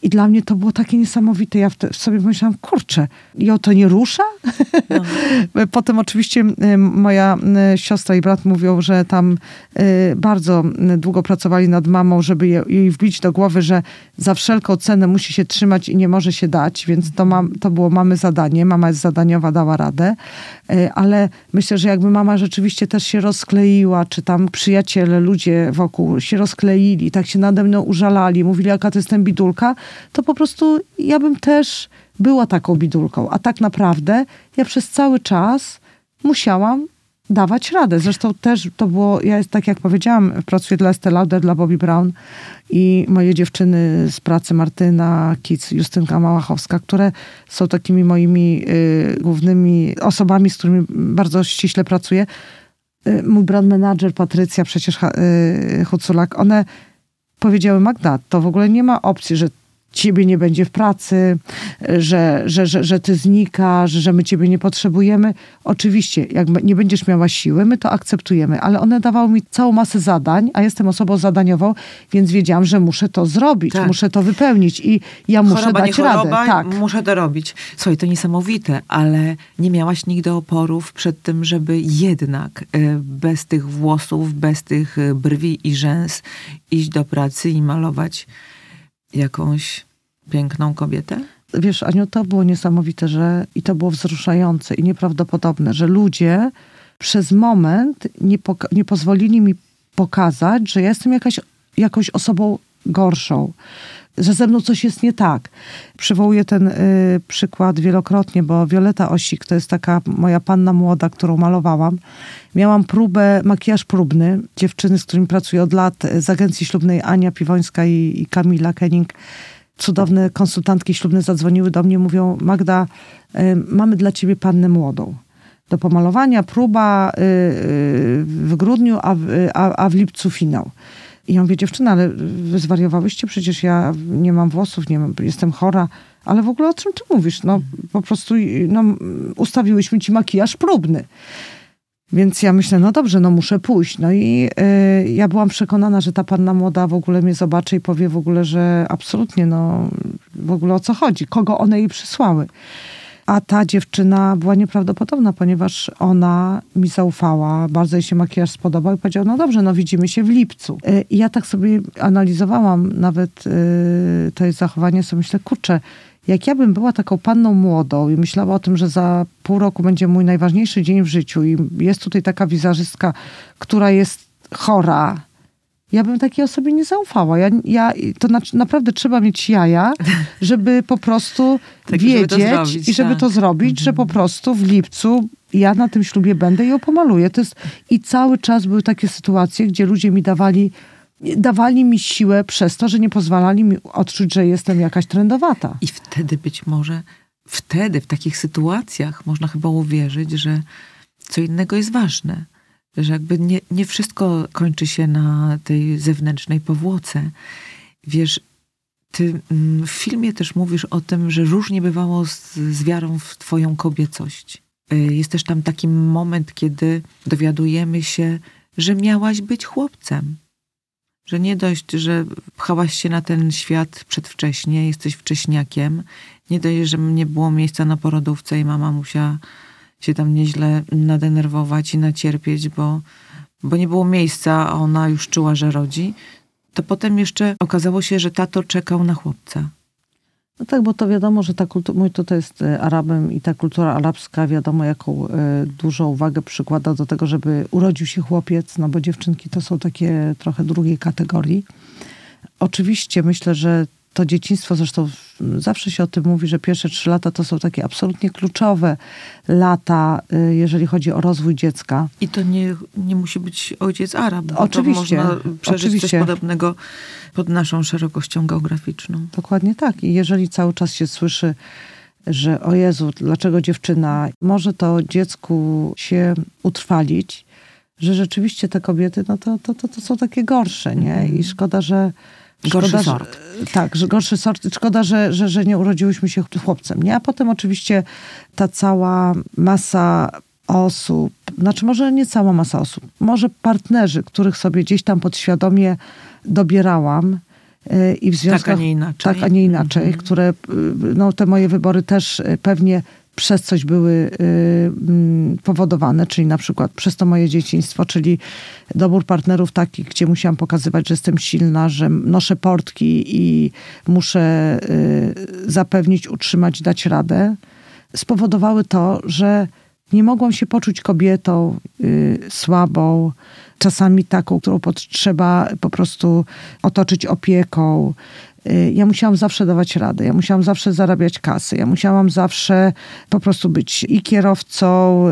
I dla mnie to było takie niesamowite. Ja sobie pomyślałam, kurczę, ją to nie rusza? No. Potem oczywiście moja siostra i brat mówią, że tam bardzo długo pracowali nad mamą, żeby jej wbić do głowy, że za wszelką cenę musi się trzymać i nie może się dać, więc to było mamy zadanie. Mama jest zadaniowa, dała radę. Ale myślę, że jakby mama rzeczywiście też się rozkleiła, czy tam przyjaciele, ludzie wokół się rozkleili, tak się nade mną użalali, mówili, jaka to jestem bidulka, to po prostu ja bym też była taką bidulką. A tak naprawdę ja przez cały czas musiałam dawać radę. Zresztą też to było, ja tak jak powiedziałam, pracuję dla Estée Lauder, dla Bobbi Brown i moje dziewczyny z pracy, Martyna Kic, Justynka Małachowska, które są takimi moimi głównymi osobami, z którymi bardzo ściśle pracuję. Mój brand manager, Patrycja, przecież Huculak, one powiedziały, Magda, to w ogóle nie ma opcji, że ciebie nie będzie w pracy, że ty znikasz, że my ciebie nie potrzebujemy. Oczywiście, jak nie będziesz miała siły, my to akceptujemy, ale one dawały mi całą masę zadań, a jestem osobą zadaniową, więc wiedziałam, że muszę to zrobić, tak. Muszę to wypełnić i ja muszę dać radę. Tak. Muszę to robić. Słuchaj, to niesamowite, ale nie miałaś nigdy oporów przed tym, żeby jednak bez tych włosów, bez tych brwi i rzęs iść do pracy i malować jakąś piękną kobietę? Wiesz, Aniu, to było niesamowite, i to było wzruszające i nieprawdopodobne, że ludzie przez moment nie pozwolili mi pokazać, że ja jestem jakąś osobą gorszą, że ze mną coś jest nie tak. Przywołuję ten przykład wielokrotnie, bo Wioleta Osik to jest taka moja panna młoda, którą malowałam. Miałam makijaż próbny. Dziewczyny, z którymi pracuję od lat z agencji ślubnej, Ania Piwońska i Kamila Kenning, cudowne konsultantki ślubne, zadzwoniły do mnie, mówią, Magda, mamy dla ciebie pannę młodą do pomalowania, próba w grudniu, a w lipcu finał. I ja mówię, dziewczyna, ale wy zwariowałyście? Przecież ja nie mam włosów, jestem chora. Ale w ogóle o czym ty mówisz? No po prostu ustawiłyśmy ci makijaż próbny. Więc ja myślę, no dobrze, muszę pójść. No i ja byłam przekonana, że ta panna młoda w ogóle mnie zobaczy i powie w ogóle, że absolutnie, w ogóle o co chodzi? Kogo one jej przysłały? A ta dziewczyna była nieprawdopodobna, ponieważ ona mi zaufała, bardzo jej się makijaż spodobał i powiedziała, no dobrze, widzimy się w lipcu. I ja tak sobie analizowałam nawet to jej zachowanie, sobie myślę, kurczę, jak ja bym była taką panną młodą i myślała o tym, że za pół roku będzie mój najważniejszy dzień w życiu i jest tutaj taka wizerzystka, która jest chora, ja bym takiej osobie nie zaufała. To naprawdę trzeba mieć jaja, żeby po prostu tak, wiedzieć żeby to zrobić, że po prostu w lipcu ja na tym ślubie będę i ją pomaluję. I cały czas były takie sytuacje, gdzie ludzie mi dawali mi siłę przez to, że nie pozwalali mi odczuć, że jestem jakaś trendowata. I wtedy być może, w takich sytuacjach można chyba uwierzyć, że co innego jest ważne. Że jakby nie wszystko kończy się na tej zewnętrznej powłoce. Wiesz, ty w filmie też mówisz o tym, że różnie bywało z wiarą w twoją kobiecość. Jest też tam taki moment, kiedy dowiadujemy się, że miałaś być chłopcem. Że nie dość, że pchałaś się na ten świat przedwcześnie, jesteś wcześniakiem. Nie dość, że nie było miejsca na porodówce i mama musiała się tam nieźle nadenerwować i nacierpieć, bo nie było miejsca, a ona już czuła, że rodzi. To potem jeszcze okazało się, że tato czekał na chłopca. No tak, bo to wiadomo, że ta kultura, mój tata jest Arabem i ta kultura arabska wiadomo jaką dużą uwagę przykłada do tego, żeby urodził się chłopiec, bo dziewczynki to są takie trochę drugiej kategorii. Oczywiście myślę, że to dzieciństwo, zresztą zawsze się o tym mówi, że pierwsze 3 lata to są takie absolutnie kluczowe lata, jeżeli chodzi o rozwój dziecka. I to nie musi być ojciec Arab. Oczywiście. To można przeżyć coś podobnego pod naszą szerokością geograficzną. Dokładnie tak. I jeżeli cały czas się słyszy, że o Jezu, dlaczego dziewczyna, może to dziecku się utrwalić, że rzeczywiście te kobiety, to są takie gorsze, nie? I szkoda, że gorszy sort. Tak, że gorszy sort. Szkoda, że nie urodziłyśmy się chłopcem. Nie? A potem oczywiście ta cała masa osób, znaczy może nie cała masa osób, może partnerzy, których sobie gdzieś tam podświadomie dobierałam, I w związku, Tak, a nie inaczej. Tak, a nie inaczej, które, no te moje wybory też pewnie przez coś były powodowane, czyli na przykład przez to moje dzieciństwo, czyli dobór partnerów takich, gdzie musiałam pokazywać, że jestem silna, że noszę portki i muszę zapewnić, utrzymać, dać radę, spowodowały to, że nie mogłam się poczuć kobietą słabą, czasami taką, którą trzeba po prostu otoczyć opieką. Ja musiałam zawsze dawać radę, ja musiałam zawsze zarabiać kasy, ja musiałam zawsze po prostu być i kierowcą,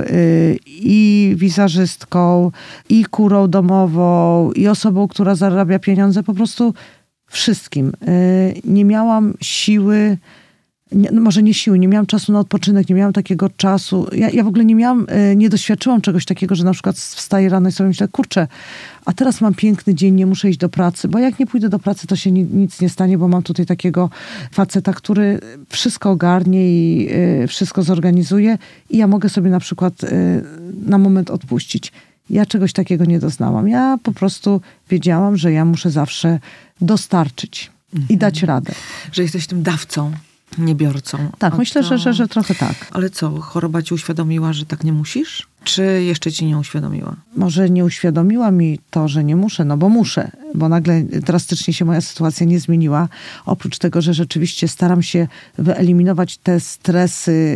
i wizerzystką, i kurą domową, i osobą, która zarabia pieniądze, po prostu wszystkim. Nie miałam siły, może nie siły, nie miałam czasu na odpoczynek, nie miałam takiego czasu. Ja w ogóle nie doświadczyłam czegoś takiego, że na przykład wstaję rano i sobie myślę, kurczę, a teraz mam piękny dzień, nie muszę iść do pracy, bo jak nie pójdę do pracy, to się nic nie stanie, bo mam tutaj takiego faceta, który wszystko ogarnie i wszystko zorganizuje i ja mogę sobie na przykład na moment odpuścić. Ja czegoś takiego nie doznałam. Ja po prostu wiedziałam, że ja muszę zawsze dostarczyć i dać radę. Że jesteś tym dawcą, nie biorcą. Tak, myślę, że trochę tak. Ale co, choroba ci uświadomiła, że tak nie musisz? Czy jeszcze ci nie uświadomiła? Może nie uświadomiła mi to, że nie muszę, no bo muszę, bo nagle drastycznie się moja sytuacja nie zmieniła. Oprócz tego, że rzeczywiście staram się wyeliminować te stresy,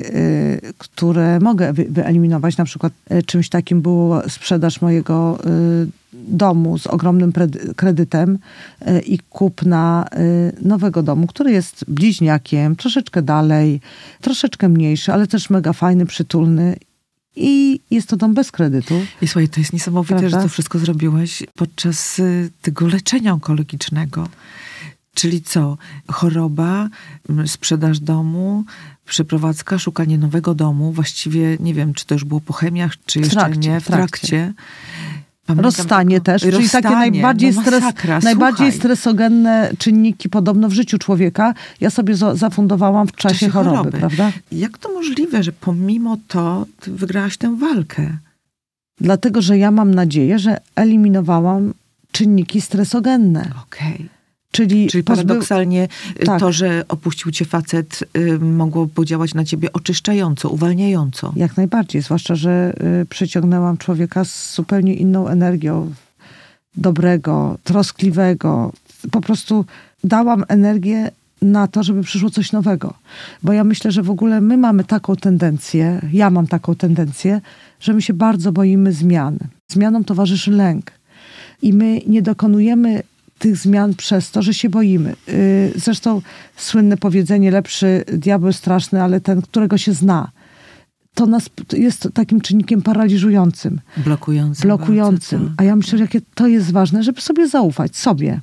które mogę wyeliminować. Na przykład czymś takim było sprzedaż mojego domu z ogromnym kredytem i kupna nowego domu, który jest bliźniakiem, troszeczkę dalej, troszeczkę mniejszy, ale też mega fajny, przytulny. I jest to dom bez kredytu. I słuchaj, to jest niesamowite, Prawda? że to wszystko zrobiłaś podczas tego leczenia onkologicznego. Czyli co? Choroba, sprzedaż domu, przeprowadzka, szukanie nowego domu. Właściwie nie wiem, czy to już było po chemiach, czy jeszcze nie. W trakcie. Pamiętam Rozstanie też, czyli takie najbardziej, najbardziej stresogenne czynniki podobno w życiu człowieka, ja sobie zafundowałam w czasie choroby, prawda? Jak to możliwe, że pomimo to ty wygrałaś tę walkę? Dlatego, że ja mam nadzieję, że eliminowałam czynniki stresogenne. Okej. Czyli paradoksalnie tak. To, że opuścił cię facet, mogło podziałać na ciebie oczyszczająco, uwalniająco. Jak najbardziej, zwłaszcza, że przyciągnęłam człowieka z zupełnie inną energią, dobrego, troskliwego. Po prostu dałam energię na to, żeby przyszło coś nowego. Bo ja myślę, że w ogóle my mamy taką tendencję, ja mam taką tendencję, że my się bardzo boimy zmian. Zmianom towarzyszy lęk. I my nie dokonujemy tych zmian przez to, że się boimy. Zresztą słynne powiedzenie, lepszy diabeł straszny, ale ten, którego się zna. To nas jest takim czynnikiem paraliżującym. Blokującym. A ja myślę, że jakie to jest ważne, żeby sobie zaufać sobie.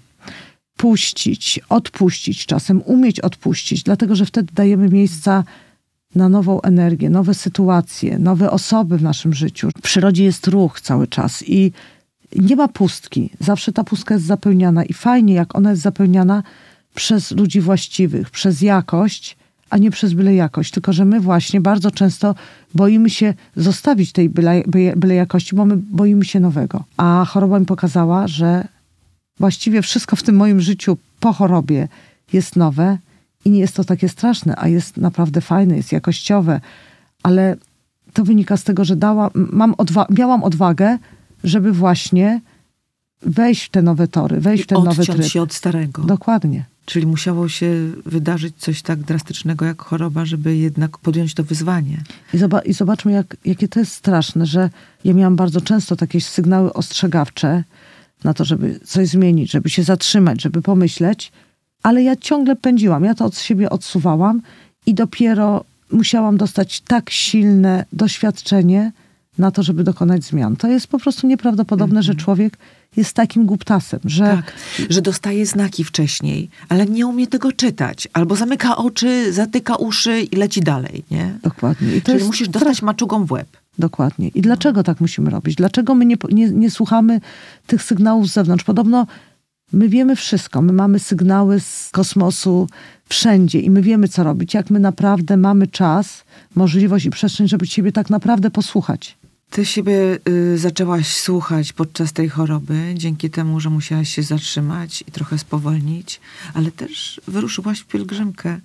Puścić, odpuścić czasem, umieć odpuścić, dlatego, że wtedy dajemy miejsca na nową energię, nowe sytuacje, nowe osoby w naszym życiu. W przyrodzie jest ruch cały czas i nie ma pustki. Zawsze ta pustka jest zapełniana i fajnie, jak ona jest zapełniana przez ludzi właściwych, przez jakość, a nie przez byle jakość. Tylko, że my właśnie bardzo często boimy się zostawić tej byle jakości, bo my boimy się nowego. A choroba mi pokazała, że właściwie wszystko w tym moim życiu po chorobie jest nowe i nie jest to takie straszne, a jest naprawdę fajne, jest jakościowe. Ale to wynika z tego, że miałam odwagę, żeby właśnie wejść w te nowe tory, wejść w ten nowy tryb. Odciąć się od starego. Dokładnie. Czyli musiało się wydarzyć coś tak drastycznego jak choroba, żeby jednak podjąć to wyzwanie. I zobaczmy, jakie to jest straszne, że ja miałam bardzo często takie sygnały ostrzegawcze na to, żeby coś zmienić, żeby się zatrzymać, żeby pomyśleć, ale ja ciągle pędziłam. Ja to od siebie odsuwałam i dopiero musiałam dostać tak silne doświadczenie na to, żeby dokonać zmian. To jest po prostu nieprawdopodobne, że człowiek jest takim głuptasem, że... Tak, że dostaje znaki wcześniej, ale nie umie tego czytać. Albo zamyka oczy, zatyka uszy i leci dalej, nie? Dokładnie. Czyli musisz dostać maczugą w łeb. Dokładnie. I dlaczego tak musimy robić? Dlaczego my nie słuchamy tych sygnałów z zewnątrz? Podobno my wiemy wszystko. My mamy sygnały z kosmosu wszędzie i my wiemy, co robić. Jak my naprawdę mamy czas, możliwość i przestrzeń, żeby siebie tak naprawdę posłuchać. Ty siebie zaczęłaś słuchać podczas tej choroby, dzięki temu, że musiałaś się zatrzymać i trochę spowolnić, ale też wyruszyłaś w pielgrzymkę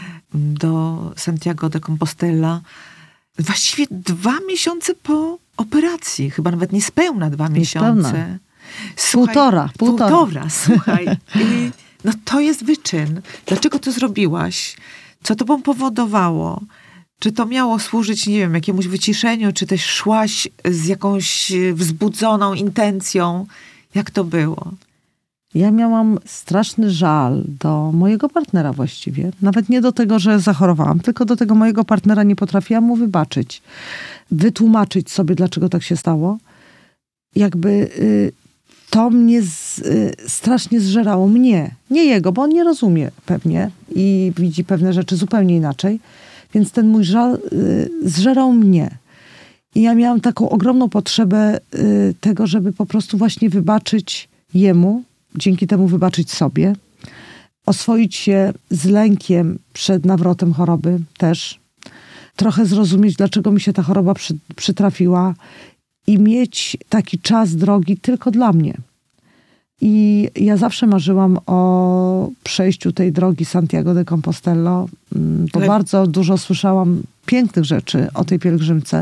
do Santiago de Compostela. Właściwie 2 miesiące po operacji, chyba nawet niespełna 2 miesiące. Słuchaj, półtora, słuchaj. I, no to jest wyczyn. Dlaczego to zrobiłaś? Co tobą powodowało? Czy to miało służyć, nie wiem, jakiemuś wyciszeniu, czy też szłaś z jakąś wzbudzoną intencją? Jak to było? Ja miałam straszny żal do mojego partnera właściwie. Nawet nie do tego, że zachorowałam, tylko do tego mojego partnera nie potrafiłam mu wybaczyć. Wytłumaczyć sobie, dlaczego tak się stało. Jakby to mnie strasznie zżerało. Mnie. Nie jego, bo on nie rozumie pewnie i widzi pewne rzeczy zupełnie inaczej. Więc ten mój żal zżerał mnie. I ja miałam taką ogromną potrzebę tego, żeby po prostu właśnie wybaczyć jemu, dzięki temu wybaczyć sobie, oswoić się z lękiem przed nawrotem choroby też, trochę zrozumieć, dlaczego mi się ta choroba przytrafiła i mieć taki czas drogi tylko dla mnie. I ja zawsze marzyłam o przejściu tej drogi Santiago de Compostela, bo bardzo dużo słyszałam pięknych rzeczy o tej pielgrzymce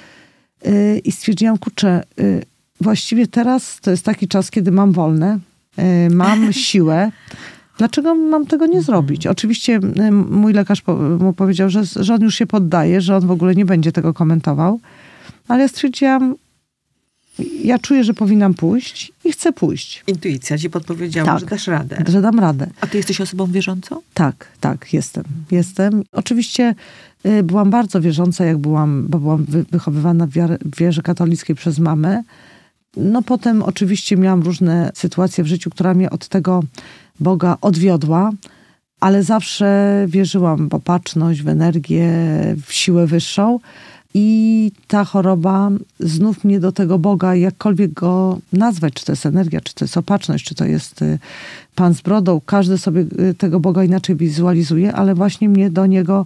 i stwierdziłam, kurczę, właściwie teraz to jest taki czas, kiedy mam wolne, mam siłę. Dlaczego mam tego nie zrobić? Oczywiście mój lekarz mu powiedział, że on już się poddaje, że on w ogóle nie będzie tego komentował, ale ja stwierdziłam, ja czuję, że powinnam pójść i chcę pójść. Intuicja ci podpowiedziała, że dasz radę. Że dam radę. A ty jesteś osobą wierzącą? Tak, jestem. Oczywiście byłam bardzo wierząca, bo byłam wychowywana w wierze katolickiej przez mamę. No potem oczywiście miałam różne sytuacje w życiu, która mnie od tego Boga odwiodła, ale zawsze wierzyłam w opatrzność, w energię, w siłę wyższą. I ta choroba znów mnie do tego Boga, jakkolwiek go nazwać, czy to jest energia, czy to jest opatrzność, czy to jest Pan z brodą. Każdy sobie tego Boga inaczej wizualizuje, ale właśnie mnie do Niego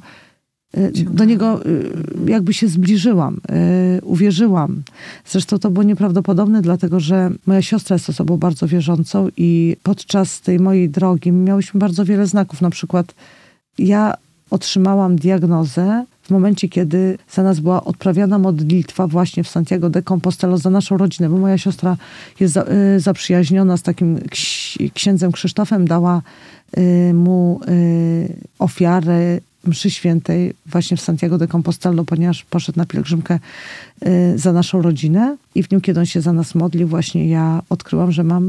jakby się zbliżyłam, uwierzyłam. Zresztą to było nieprawdopodobne, dlatego że moja siostra jest osobą bardzo wierzącą i podczas tej mojej drogi miałyśmy bardzo wiele znaków. Na przykład ja otrzymałam diagnozę w momencie, kiedy za nas była odprawiana modlitwa właśnie w Santiago de Compostela za naszą rodzinę, bo moja siostra jest zaprzyjaźniona z takim księdzem Krzysztofem, dała mu ofiarę mszy świętej właśnie w Santiago de Compostela, ponieważ poszedł na pielgrzymkę za naszą rodzinę i w dniu, kiedy on się za nas modlił, właśnie ja odkryłam,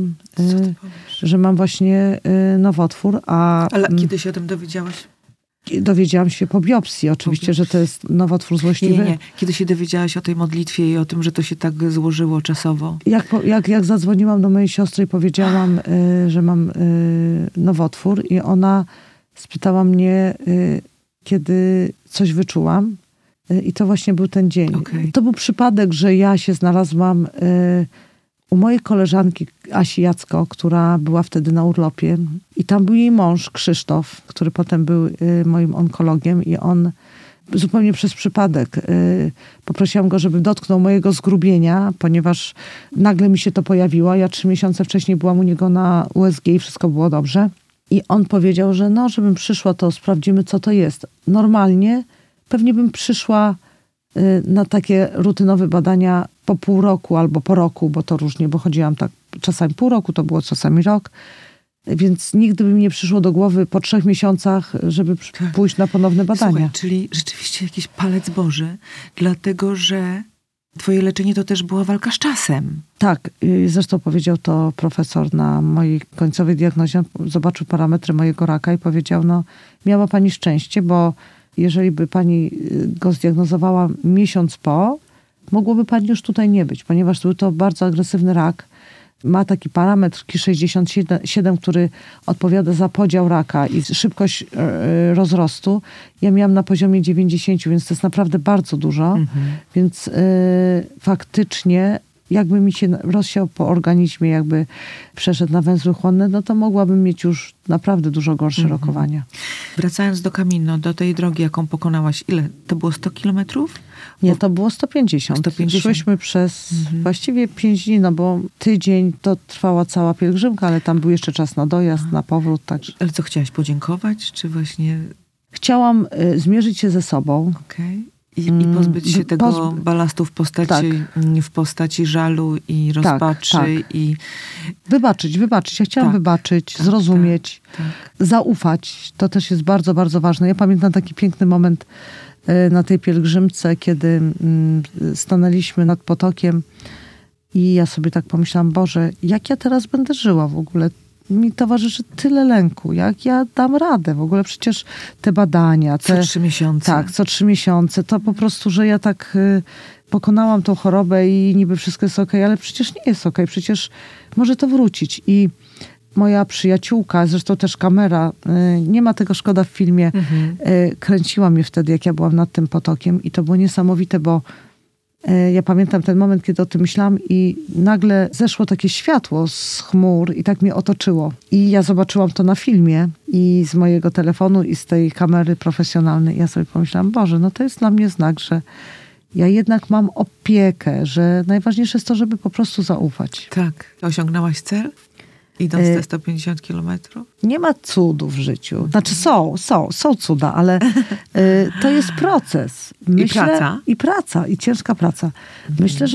że mam właśnie nowotwór. Ale kiedy się o tym dowiedziałaś? Dowiedziałam się po biopsji oczywiście, że to jest nowotwór złośliwy. Nie. Kiedy się dowiedziałaś o tej modlitwie i o tym, że to się tak złożyło czasowo? Jak zadzwoniłam do mojej siostry i powiedziałam, że mam nowotwór i ona spytała mnie, kiedy coś wyczułam i to właśnie był ten dzień. Okay. To był przypadek, że ja się znalazłam u mojej koleżanki Asi Jacko, która była wtedy na urlopie i tam był jej mąż Krzysztof, który potem był moim onkologiem i on zupełnie przez przypadek poprosiłam go, żeby dotknął mojego zgrubienia, ponieważ nagle mi się to pojawiło. Ja 3 miesiące wcześniej byłam u niego na USG i wszystko było dobrze. I on powiedział, że żebym przyszła, to sprawdzimy, co to jest. Normalnie pewnie bym przyszła na takie rutynowe badania po pół roku albo po roku, bo to różnie, bo chodziłam tak czasami pół roku, to było czasami rok. Więc nigdy by mi nie przyszło do głowy po 3 miesiącach, żeby pójść na ponowne badania. Słuchaj, czyli rzeczywiście jakiś palec Boży, dlatego że twoje leczenie to też była walka z czasem. Tak, zresztą powiedział to profesor na mojej końcowej diagnozie. Zobaczył parametry mojego raka i powiedział, miała pani szczęście, bo jeżeli by pani go zdiagnozowała miesiąc po, mogłoby pani już tutaj nie być, ponieważ był to bardzo agresywny rak. Ma taki parametr Ki-67, który odpowiada za podział raka i szybkość rozrostu. Ja miałam na poziomie 90, więc to jest naprawdę bardzo dużo. Więc faktycznie jakby mi się rozsiał po organizmie, jakby przeszedł na węzły chłonne, no to mogłabym mieć już naprawdę dużo gorsze rokowania. Wracając do Camino, do tej drogi, jaką pokonałaś, ile? To było 100 kilometrów? Nie, to było 150. 150. Szłyśmy przez właściwie 5 dni, no bo tydzień to trwała cała pielgrzymka, ale tam był jeszcze czas na dojazd, na powrót, także... Ale co, chciałaś podziękować, czy właśnie... Chciałam zmierzyć się ze sobą. Okej. I pozbyć się tego balastu w postaci żalu i rozpaczy. Tak. I... Wybaczyć. Ja chciałam wybaczyć, zrozumieć, zaufać. To też jest bardzo, bardzo ważne. Ja pamiętam taki piękny moment na tej pielgrzymce, kiedy stanęliśmy nad potokiem i ja sobie tak pomyślałam, Boże, jak ja teraz będę żyła w ogóle? Mi towarzyszy tyle lęku. Jak ja dam radę? W ogóle przecież te badania... Co 3 miesiące. Tak, co 3 miesiące. To po prostu, że ja tak pokonałam tą chorobę i niby wszystko jest okej, ale przecież nie jest okej. Przecież może to wrócić. I moja przyjaciółka, zresztą też kamera, nie ma tego szkoda w filmie, kręciła mnie wtedy, jak ja byłam nad tym potokiem i to było niesamowite, bo ja pamiętam ten moment, kiedy o tym myślałam i nagle zeszło takie światło z chmur i tak mnie otoczyło. I ja zobaczyłam to na filmie i z mojego telefonu i z tej kamery profesjonalnej. Ja sobie pomyślałam, Boże, no to jest dla mnie znak, że ja jednak mam opiekę, że najważniejsze jest to, żeby po prostu zaufać. Tak. Osiągnęłaś cel? Idąc te 150 kilometrów? Nie ma cudów w życiu. Znaczy są cuda, ale to jest proces. Myślę, I praca, i ciężka praca. Myślę,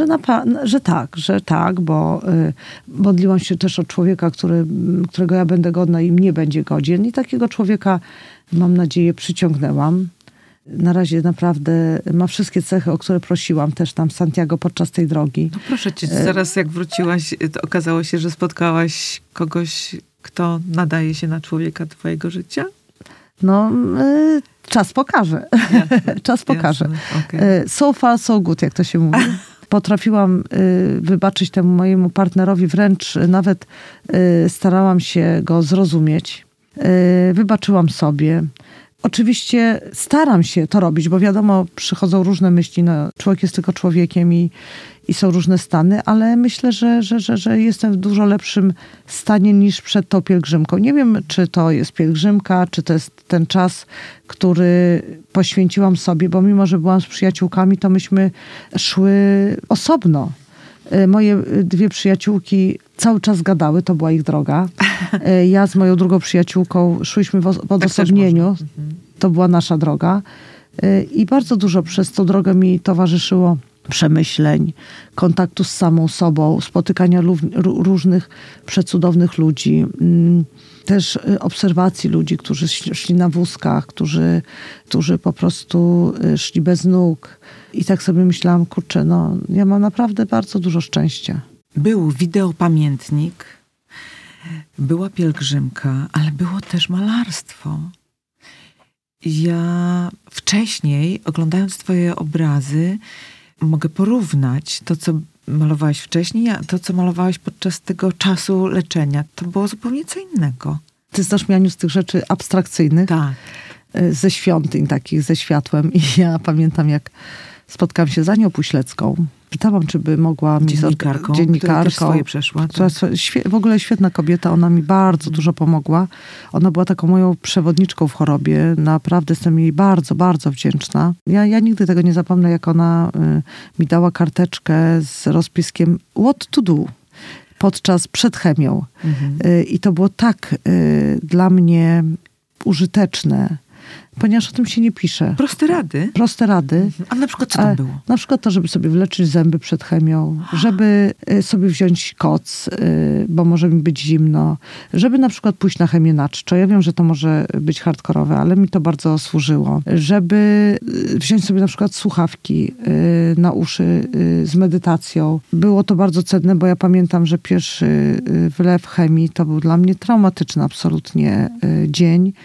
że tak, bo modliłam się też o człowieka, którego ja będę godna i mnie będzie godzien. I takiego człowieka, mam nadzieję, przyciągnęłam. Na razie naprawdę ma wszystkie cechy, o które prosiłam też tam w Santiago podczas tej drogi. No proszę cię, zaraz jak wróciłaś, to okazało się, że spotkałaś kogoś, kto nadaje się na człowieka twojego życia? No, czas pokaże. Czas pokaże. Okay. So far, so good, jak to się mówi. Potrafiłam wybaczyć temu mojemu partnerowi, wręcz nawet starałam się go zrozumieć. Wybaczyłam sobie. Oczywiście staram się to robić, bo wiadomo, przychodzą różne myśli. No, człowiek jest tylko człowiekiem i są różne stany, ale myślę, że jestem w dużo lepszym stanie niż przed tą pielgrzymką. Nie wiem, czy to jest pielgrzymka, czy to jest ten czas, który poświęciłam sobie, bo mimo, że byłam z przyjaciółkami, to myśmy szły osobno. Moje 2 przyjaciółki cały czas gadały, to była ich droga. Ja z moją drugą przyjaciółką szłyśmy w odosobnieniu. To była nasza droga. I bardzo dużo przez tą drogę mi towarzyszyło przemyśleń, kontaktu z samą sobą, spotykania różnych przecudownych ludzi. Też obserwacji ludzi, którzy szli na wózkach, którzy po prostu szli bez nóg. I tak sobie myślałam, kurczę, no ja mam naprawdę bardzo dużo szczęścia. Był wideopamiętnik, była pielgrzymka, ale było też malarstwo. Ja wcześniej, oglądając twoje obrazy, mogę porównać to, co malowałaś wcześniej, a to, co malowałaś podczas tego czasu leczenia. To było zupełnie co innego. Ty znasz mnie, Aniu, z tych rzeczy abstrakcyjnych. Tak. Ze świątyń takich, ze światłem. I ja pamiętam, jak spotkałam się z Anią Puślecką. Pytałam, czy by mogła mi... Dziennikarką. Która też swoje przeszła. Tak. W ogóle świetna kobieta. Ona mi bardzo dużo pomogła. Ona była taką moją przewodniczką w chorobie. Naprawdę jestem jej bardzo, bardzo wdzięczna. Ja nigdy tego nie zapomnę, jak ona mi dała karteczkę z rozpiskiem what to do przed chemią. I to było tak dla mnie użyteczne, ponieważ o tym się nie pisze. Proste rady. A na przykład co tam było? Na przykład to, żeby sobie wyleczyć zęby przed chemią, żeby sobie wziąć koc, bo może mi być zimno, żeby na przykład pójść na chemię na czczo. Ja wiem, że to może być hardkorowe, ale mi to bardzo służyło. Żeby wziąć sobie na przykład słuchawki na uszy z medytacją. Było to bardzo cenne, bo ja pamiętam, że pierwszy wlew chemii to był dla mnie traumatyczny absolutnie dzień.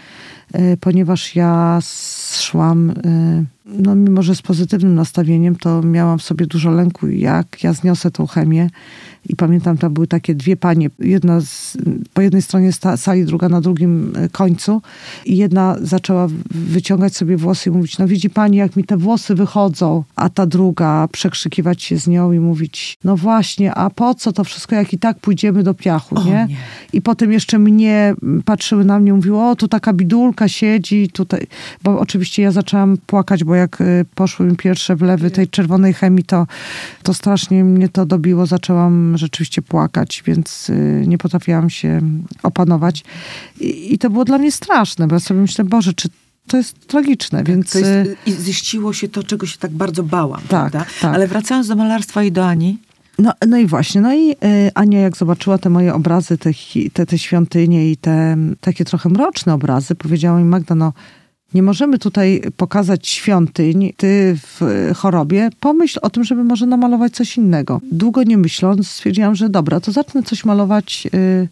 ponieważ ja szłam, no mimo że z pozytywnym nastawieniem, to miałam w sobie dużo lęku, jak ja zniosę tą chemię. I pamiętam, tam były takie dwie panie, jedna po jednej stronie sali, druga na drugim końcu. I jedna zaczęła wyciągać sobie włosy i mówić, no widzi pani, jak mi te włosy wychodzą. A ta druga przekrzykiwać się z nią i mówić, no właśnie, a po co to wszystko, jak i tak pójdziemy do piachu, nie? I potem jeszcze mnie patrzyły na mnie, mówiły, o, tu taka bidulka siedzi tutaj. Bo oczywiście ja zaczęłam płakać, bo jak poszły mi pierwsze wlewy tej czerwonej chemii, to strasznie mnie to dobiło. Zaczęłam rzeczywiście płakać, więc nie potrafiłam się opanować. I to było dla mnie straszne, bo ja sobie myślę, Boże, czy to jest tragiczne, więc... I ziściło się to, czego się tak bardzo bałam, tak, prawda? Tak. Ale wracając do malarstwa i do Ani... No i właśnie, Ania jak zobaczyła te moje obrazy, te świątynie i te takie trochę mroczne obrazy, powiedziała mi, Magda, no nie możemy tutaj pokazać świątyń, ty w chorobie, pomyśl o tym, żeby może namalować coś innego. Długo nie myśląc, stwierdziłam, że dobra, to zacznę coś malować,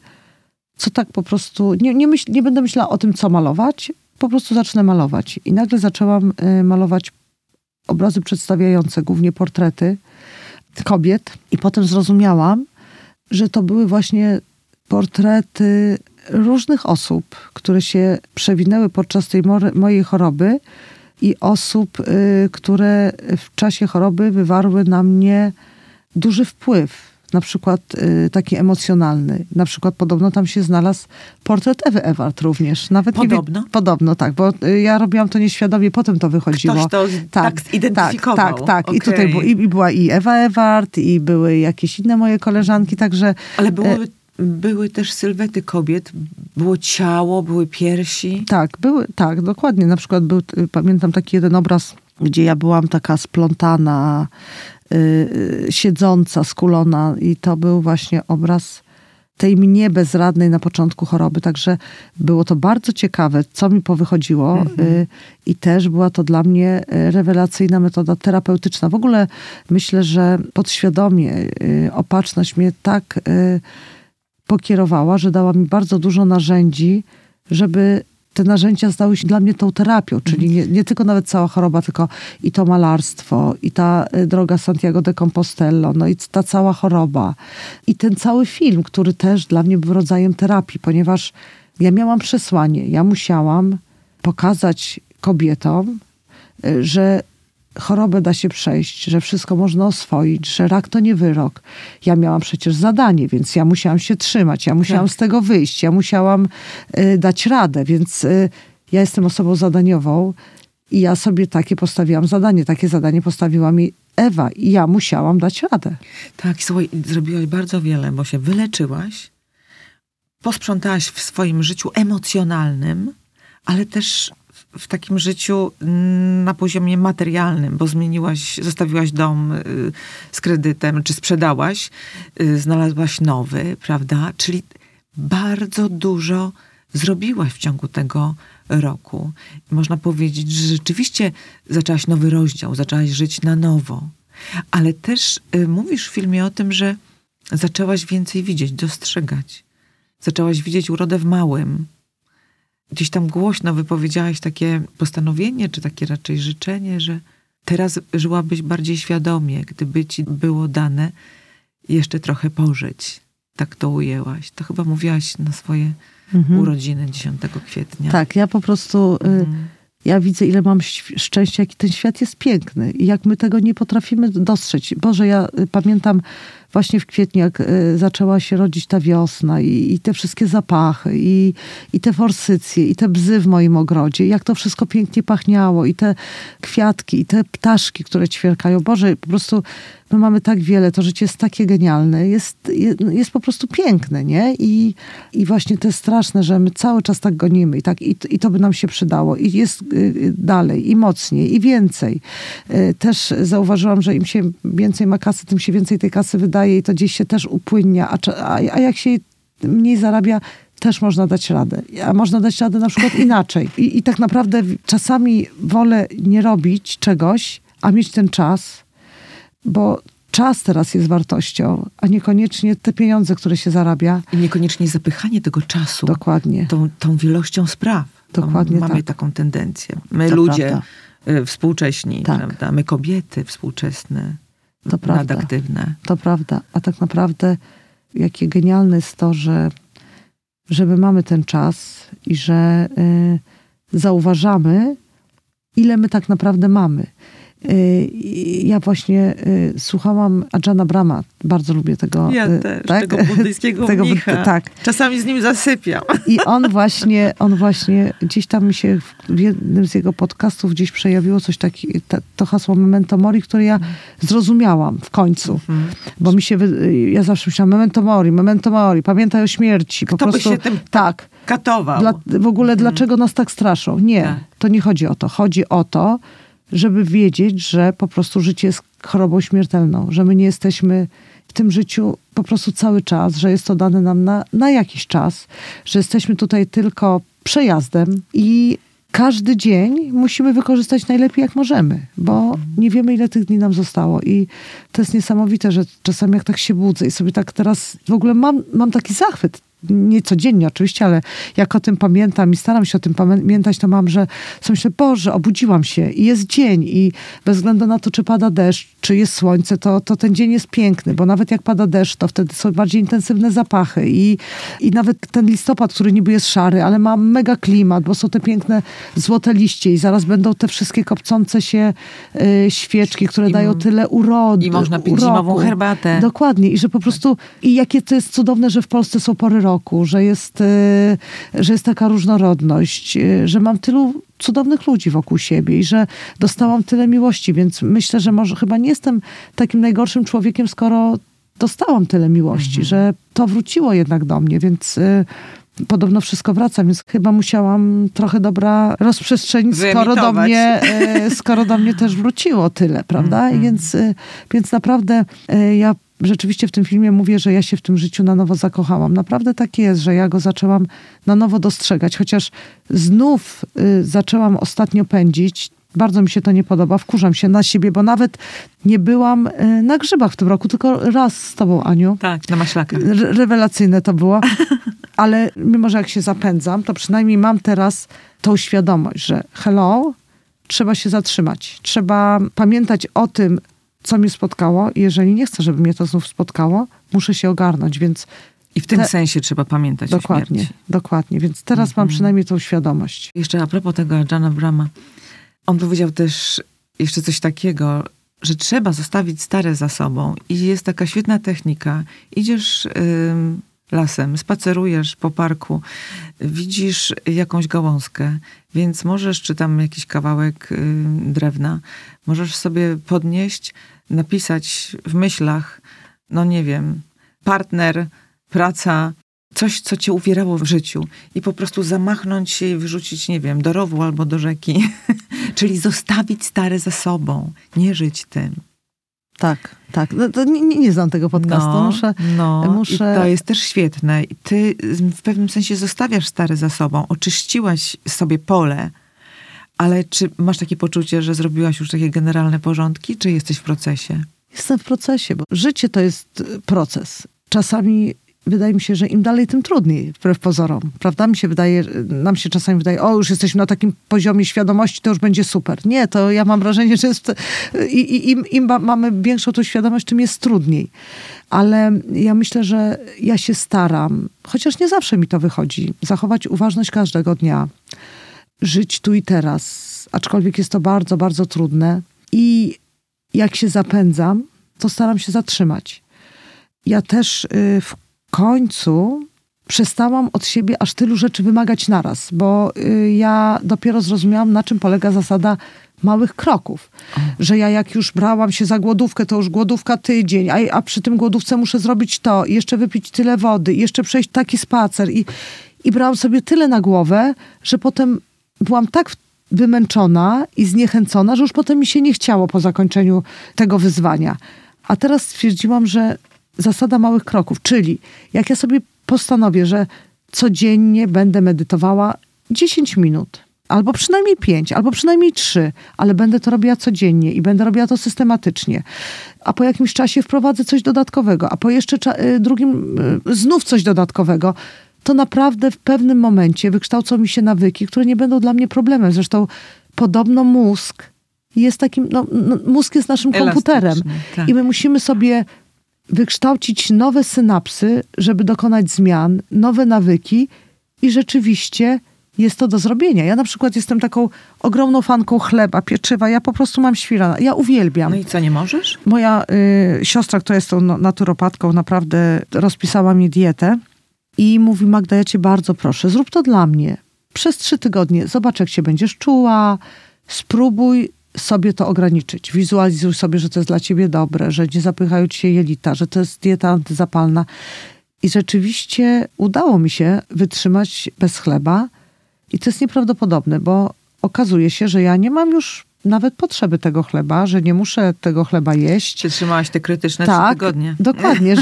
co tak po prostu, nie będę myślała o tym, co malować, po prostu zacznę malować. I nagle zaczęłam malować obrazy przedstawiające, głównie portrety kobiet. I potem zrozumiałam, że to były właśnie portrety różnych osób, które się przewinęły podczas tej mojej choroby i osób, które w czasie choroby wywarły na mnie duży wpływ. Na przykład taki emocjonalny. Na przykład podobno tam się znalazł portret Ewy Ewart również. Nawet podobno? Nie podobno, tak, bo ja robiłam to nieświadomie, potem to wychodziło. Ktoś to tak zidentyfikował. Tak. Okay. I tutaj była i Ewa Ewart, i były jakieś inne moje koleżanki, także... Ale były też sylwety kobiet, było ciało, były piersi. Tak, dokładnie. Na przykład pamiętam taki jeden obraz, gdzie ja byłam taka splątana, siedząca, skulona i to był właśnie obraz tej mnie bezradnej na początku choroby. Także było to bardzo ciekawe, co mi powychodziło i też była to dla mnie rewelacyjna metoda terapeutyczna. W ogóle myślę, że podświadomie opatrzność mnie tak pokierowała, że dała mi bardzo dużo narzędzi, żeby te narzędzia stały się dla mnie tą terapią, czyli nie tylko nawet cała choroba, tylko i to malarstwo, i ta droga Santiago de Compostela, no i ta cała choroba. I ten cały film, który też dla mnie był rodzajem terapii, ponieważ ja miałam przesłanie. Ja musiałam pokazać kobietom, że chorobę da się przejść, że wszystko można oswoić, że rak to nie wyrok. Ja miałam przecież zadanie, więc ja musiałam się trzymać, ja musiałam z tego wyjść, ja musiałam dać radę, więc ja jestem osobą zadaniową i ja sobie takie postawiłam zadanie. Takie zadanie postawiła mi Ewa i ja musiałam dać radę. Tak, słuchaj, zrobiłaś bardzo wiele, bo się wyleczyłaś, posprzątałaś w swoim życiu emocjonalnym, ale też w takim życiu na poziomie materialnym, bo zostawiłaś dom z kredytem, czy sprzedałaś, znalazłaś nowy, prawda? Czyli bardzo dużo zrobiłaś w ciągu tego roku. I można powiedzieć, że rzeczywiście zaczęłaś nowy rozdział, zaczęłaś żyć na nowo. Ale też mówisz w filmie o tym, że zaczęłaś więcej widzieć, dostrzegać. Zaczęłaś widzieć urodę w małym. Gdzieś tam głośno wypowiedziałaś takie postanowienie, czy takie raczej życzenie, że teraz żyłabyś bardziej świadomie, gdyby ci było dane jeszcze trochę pożyć. Tak to ujęłaś. To chyba mówiłaś na swoje urodziny 10 kwietnia. Tak, ja po prostu... Ja widzę, ile mam szczęścia, jaki ten świat jest piękny i jak my tego nie potrafimy dostrzec. Boże, ja pamiętam właśnie w kwietniu, jak zaczęła się rodzić ta wiosna i te wszystkie zapachy i te forsycje i te bzy w moim ogrodzie, jak to wszystko pięknie pachniało i te kwiatki i te ptaszki, które ćwierkają. Boże, po prostu my mamy tak wiele, to życie jest takie genialne, jest po prostu piękne, nie? I właśnie to jest straszne, że my cały czas tak gonimy i to by nam się przydało i jest dalej i mocniej i więcej. Też zauważyłam, że im się więcej ma kasy, tym się więcej tej kasy wydaje i to gdzieś się też upłynnia, a jak się mniej zarabia, też można dać radę. A można dać radę na przykład inaczej. I tak naprawdę czasami wolę nie robić czegoś, a mieć ten czas, bo czas teraz jest wartością, a niekoniecznie te pieniądze, które się zarabia. I niekoniecznie zapychanie tego czasu. Dokładnie. Tą wielością spraw. Dokładnie Mamy tak. taką tendencję. My To ludzie prawda. współcześni, Tak. prawda? My kobiety współczesne, To prawda. nadaktywne. To prawda. A tak naprawdę jakie genialne jest to, że my mamy ten czas i że zauważamy, ile my tak naprawdę mamy. Ja właśnie słuchałam Ajahna Brahma. Bardzo lubię tego. Ja też, tak? tego buddyjskiego mnicha. Tak. Czasami z nim zasypiam. I on właśnie gdzieś tam mi się w jednym z jego podcastów gdzieś przejawiło coś takiego, to hasło memento mori, które ja zrozumiałam w końcu. Bo mi się, ja zawsze myślałam memento mori, pamiętaj o śmierci. Po Kto by prostu, się tym tak. katował? W ogóle dlaczego nas tak straszą? Nie, Tak. to nie chodzi o to. Chodzi o to, żeby wiedzieć, że po prostu życie jest chorobą śmiertelną, że my nie jesteśmy w tym życiu po prostu cały czas, że jest to dane nam na jakiś czas, że jesteśmy tutaj tylko przejazdem i każdy dzień musimy wykorzystać najlepiej jak możemy, bo nie wiemy, ile tych dni nam zostało. I to jest niesamowite, że czasami jak tak się budzę i sobie tak teraz w ogóle mam taki zachwyt. Nie codziennie oczywiście, ale jak o tym pamiętam i staram się o tym pamiętać, to mam, że sobie myślę, Boże, obudziłam się i jest dzień i bez względu na to, czy pada deszcz, czy jest słońce, to ten dzień jest piękny, bo nawet jak pada deszcz, to wtedy są bardziej intensywne zapachy i nawet ten listopad, który niby jest szary, ale ma mega klimat, bo są te piękne złote liście i zaraz będą te wszystkie kopcące się świeczki, które dają tyle urody. I można pić zimową herbatę. Dokładnie. I że po prostu, i jakie to jest cudowne, że w Polsce są pory roku, że jest taka różnorodność, że mam tylu cudownych ludzi wokół siebie i że dostałam tyle miłości, więc myślę, że może chyba nie jestem takim najgorszym człowiekiem, skoro dostałam tyle miłości, że to wróciło jednak do mnie, więc podobno wszystko wraca, więc chyba musiałam trochę dobra rozprzestrzenić, skoro do mnie też wróciło tyle, prawda? I więc naprawdę ja rzeczywiście w tym filmie mówię, że ja się w tym życiu na nowo zakochałam. Naprawdę tak jest, że ja go zaczęłam na nowo dostrzegać, chociaż znów zaczęłam ostatnio pędzić. Bardzo mi się to nie podoba, wkurzam się na siebie, bo nawet nie byłam na grzybach w tym roku, tylko raz z tobą, Aniu. Tak, na maślakach. Rewelacyjne to było. Ale mimo, że jak się zapędzam, to przynajmniej mam teraz tą świadomość, że hello, trzeba się zatrzymać. Trzeba pamiętać o tym, co mnie spotkało. I jeżeli nie chcę, żeby mnie to znów spotkało, muszę się ogarnąć, więc... I w tym sensie trzeba pamiętać o śmierci. Dokładnie. Więc teraz mam przynajmniej tą świadomość. Jeszcze a propos tego Ajahna Brahma. On powiedział też jeszcze coś takiego, że trzeba zostawić stare za sobą. I jest taka świetna technika. Idziesz lasem, spacerujesz po parku, widzisz jakąś gałązkę, więc możesz, czy tam jakiś kawałek drewna, możesz sobie podnieść, napisać w myślach, no nie wiem, partner, praca, coś, co cię uwierało w życiu i po prostu zamachnąć się i wyrzucić, nie wiem, do rowu albo do rzeki. Czyli zostawić stare za sobą, nie żyć tym. Tak. No, to nie znam tego podcastu. Muszę... I to jest też świetne. Ty w pewnym sensie zostawiasz stare za sobą. Oczyściłaś sobie pole, ale czy masz takie poczucie, że zrobiłaś już takie generalne porządki, czy jesteś w procesie? Jestem w procesie, bo życie to jest proces. Czasami wydaje mi się, że im dalej, tym trudniej, wbrew pozorom. Prawda? Nam się czasami wydaje, już jesteśmy na takim poziomie świadomości, to już będzie super. Nie, to ja mam wrażenie, że im mamy większą tą świadomość, tym jest trudniej. Ale ja myślę, że ja się staram, chociaż nie zawsze mi to wychodzi, zachować uważność każdego dnia. Żyć tu i teraz. Aczkolwiek jest to bardzo, bardzo trudne. I jak się zapędzam, to staram się zatrzymać. Ja też w końcu przestałam od siebie aż tylu rzeczy wymagać naraz, bo ja dopiero zrozumiałam, na czym polega zasada małych kroków. Że ja jak już brałam się za głodówkę, to już głodówka tydzień, a przy tym głodówce muszę zrobić to i jeszcze wypić tyle wody i jeszcze przejść taki spacer i brałam sobie tyle na głowę, że potem byłam tak wymęczona i zniechęcona, że już potem mi się nie chciało po zakończeniu tego wyzwania. A teraz stwierdziłam, że zasada małych kroków, czyli jak ja sobie postanowię, że codziennie będę medytowała 10 minut, albo przynajmniej 5, albo przynajmniej 3, ale będę to robiła codziennie i będę robiła to systematycznie. A po jakimś czasie wprowadzę coś dodatkowego, a po jeszcze drugim znów coś dodatkowego. to naprawdę w pewnym momencie wykształcą mi się nawyki, które nie będą dla mnie problemem. Zresztą podobno mózg jest takim, mózg jest naszym komputerem. Tak. I my musimy sobie wykształcić nowe synapsy, żeby dokonać zmian, nowe nawyki i rzeczywiście jest to do zrobienia. Ja na przykład jestem taką ogromną fanką chleba, pieczywa. Ja po prostu mam świra. Ja uwielbiam. No i co, nie możesz? Moja siostra, która jest tą naturopatką, naprawdę rozpisała mi dietę i mówi: Magda, ja cię bardzo proszę, zrób to dla mnie. Przez 3 tygodnie zobacz, jak się będziesz czuła, spróbuj sobie to ograniczyć. Wizualizuj sobie, że to jest dla ciebie dobre, że nie zapychają ci się jelita, że to jest dieta antyzapalna. I rzeczywiście udało mi się wytrzymać bez chleba. I to jest nieprawdopodobne, bo okazuje się, że ja nie mam już nawet potrzeby tego chleba, że nie muszę tego chleba jeść. Przytrzymałaś te krytyczne 3 tygodnie. Dokładnie,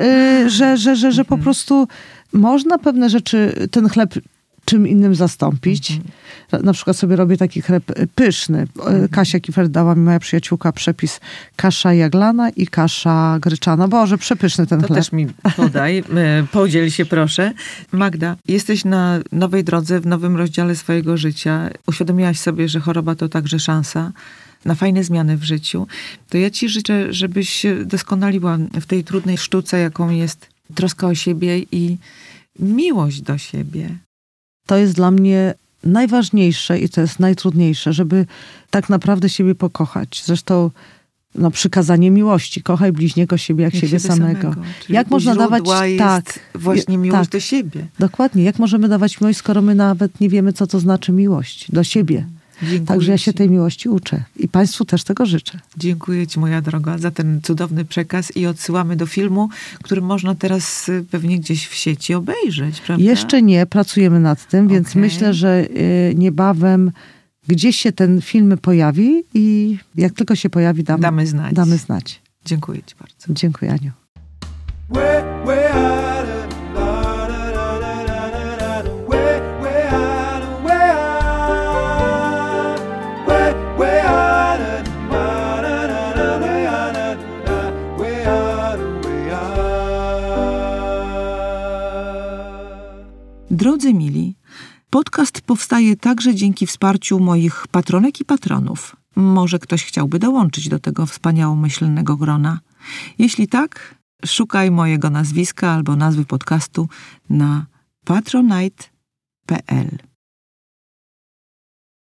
że po prostu można pewne rzeczy, ten chleb czym innym zastąpić. Na przykład sobie robię taki chleb pyszny. Kasia Kifer dała mi, moja przyjaciółka, przepis kasza jaglana i kasza gryczana. Boże, przepyszny ten To chleb. też mi podaj. Podziel się proszę. Magda, jesteś na nowej drodze, w nowym rozdziale swojego życia. Uświadomiłaś sobie, że choroba to także szansa na fajne zmiany w życiu. To ja ci życzę, żebyś się doskonaliła w tej trudnej sztuce, jaką jest troska o siebie i miłość do siebie. To jest dla mnie najważniejsze i to jest najtrudniejsze, żeby tak naprawdę siebie pokochać. Zresztą przykazanie miłości. Kochaj bliźniego siebie jak siebie samego. Czyli jak można dawać jest właśnie miłość do siebie. Dokładnie. Jak możemy dawać miłość, skoro my nawet nie wiemy, co to znaczy miłość do siebie. Dziękuję Także ja się ci. tej miłości uczę. I państwu też tego życzę. Dziękuję ci, moja droga, za ten cudowny przekaz i odsyłamy do filmu, który można teraz pewnie gdzieś w sieci obejrzeć, prawda? Jeszcze nie, pracujemy nad tym, więc Okej. myślę, że niebawem gdzieś się ten film pojawi i jak tylko się pojawi, Damy znać. Damy znać. Dziękuję ci bardzo. Dziękuję, Aniu. Drodzy mili, podcast powstaje także dzięki wsparciu moich patronek i patronów. Może ktoś chciałby dołączyć do tego wspaniałomyślnego grona. Jeśli tak, szukaj mojego nazwiska albo nazwy podcastu na patronite.pl.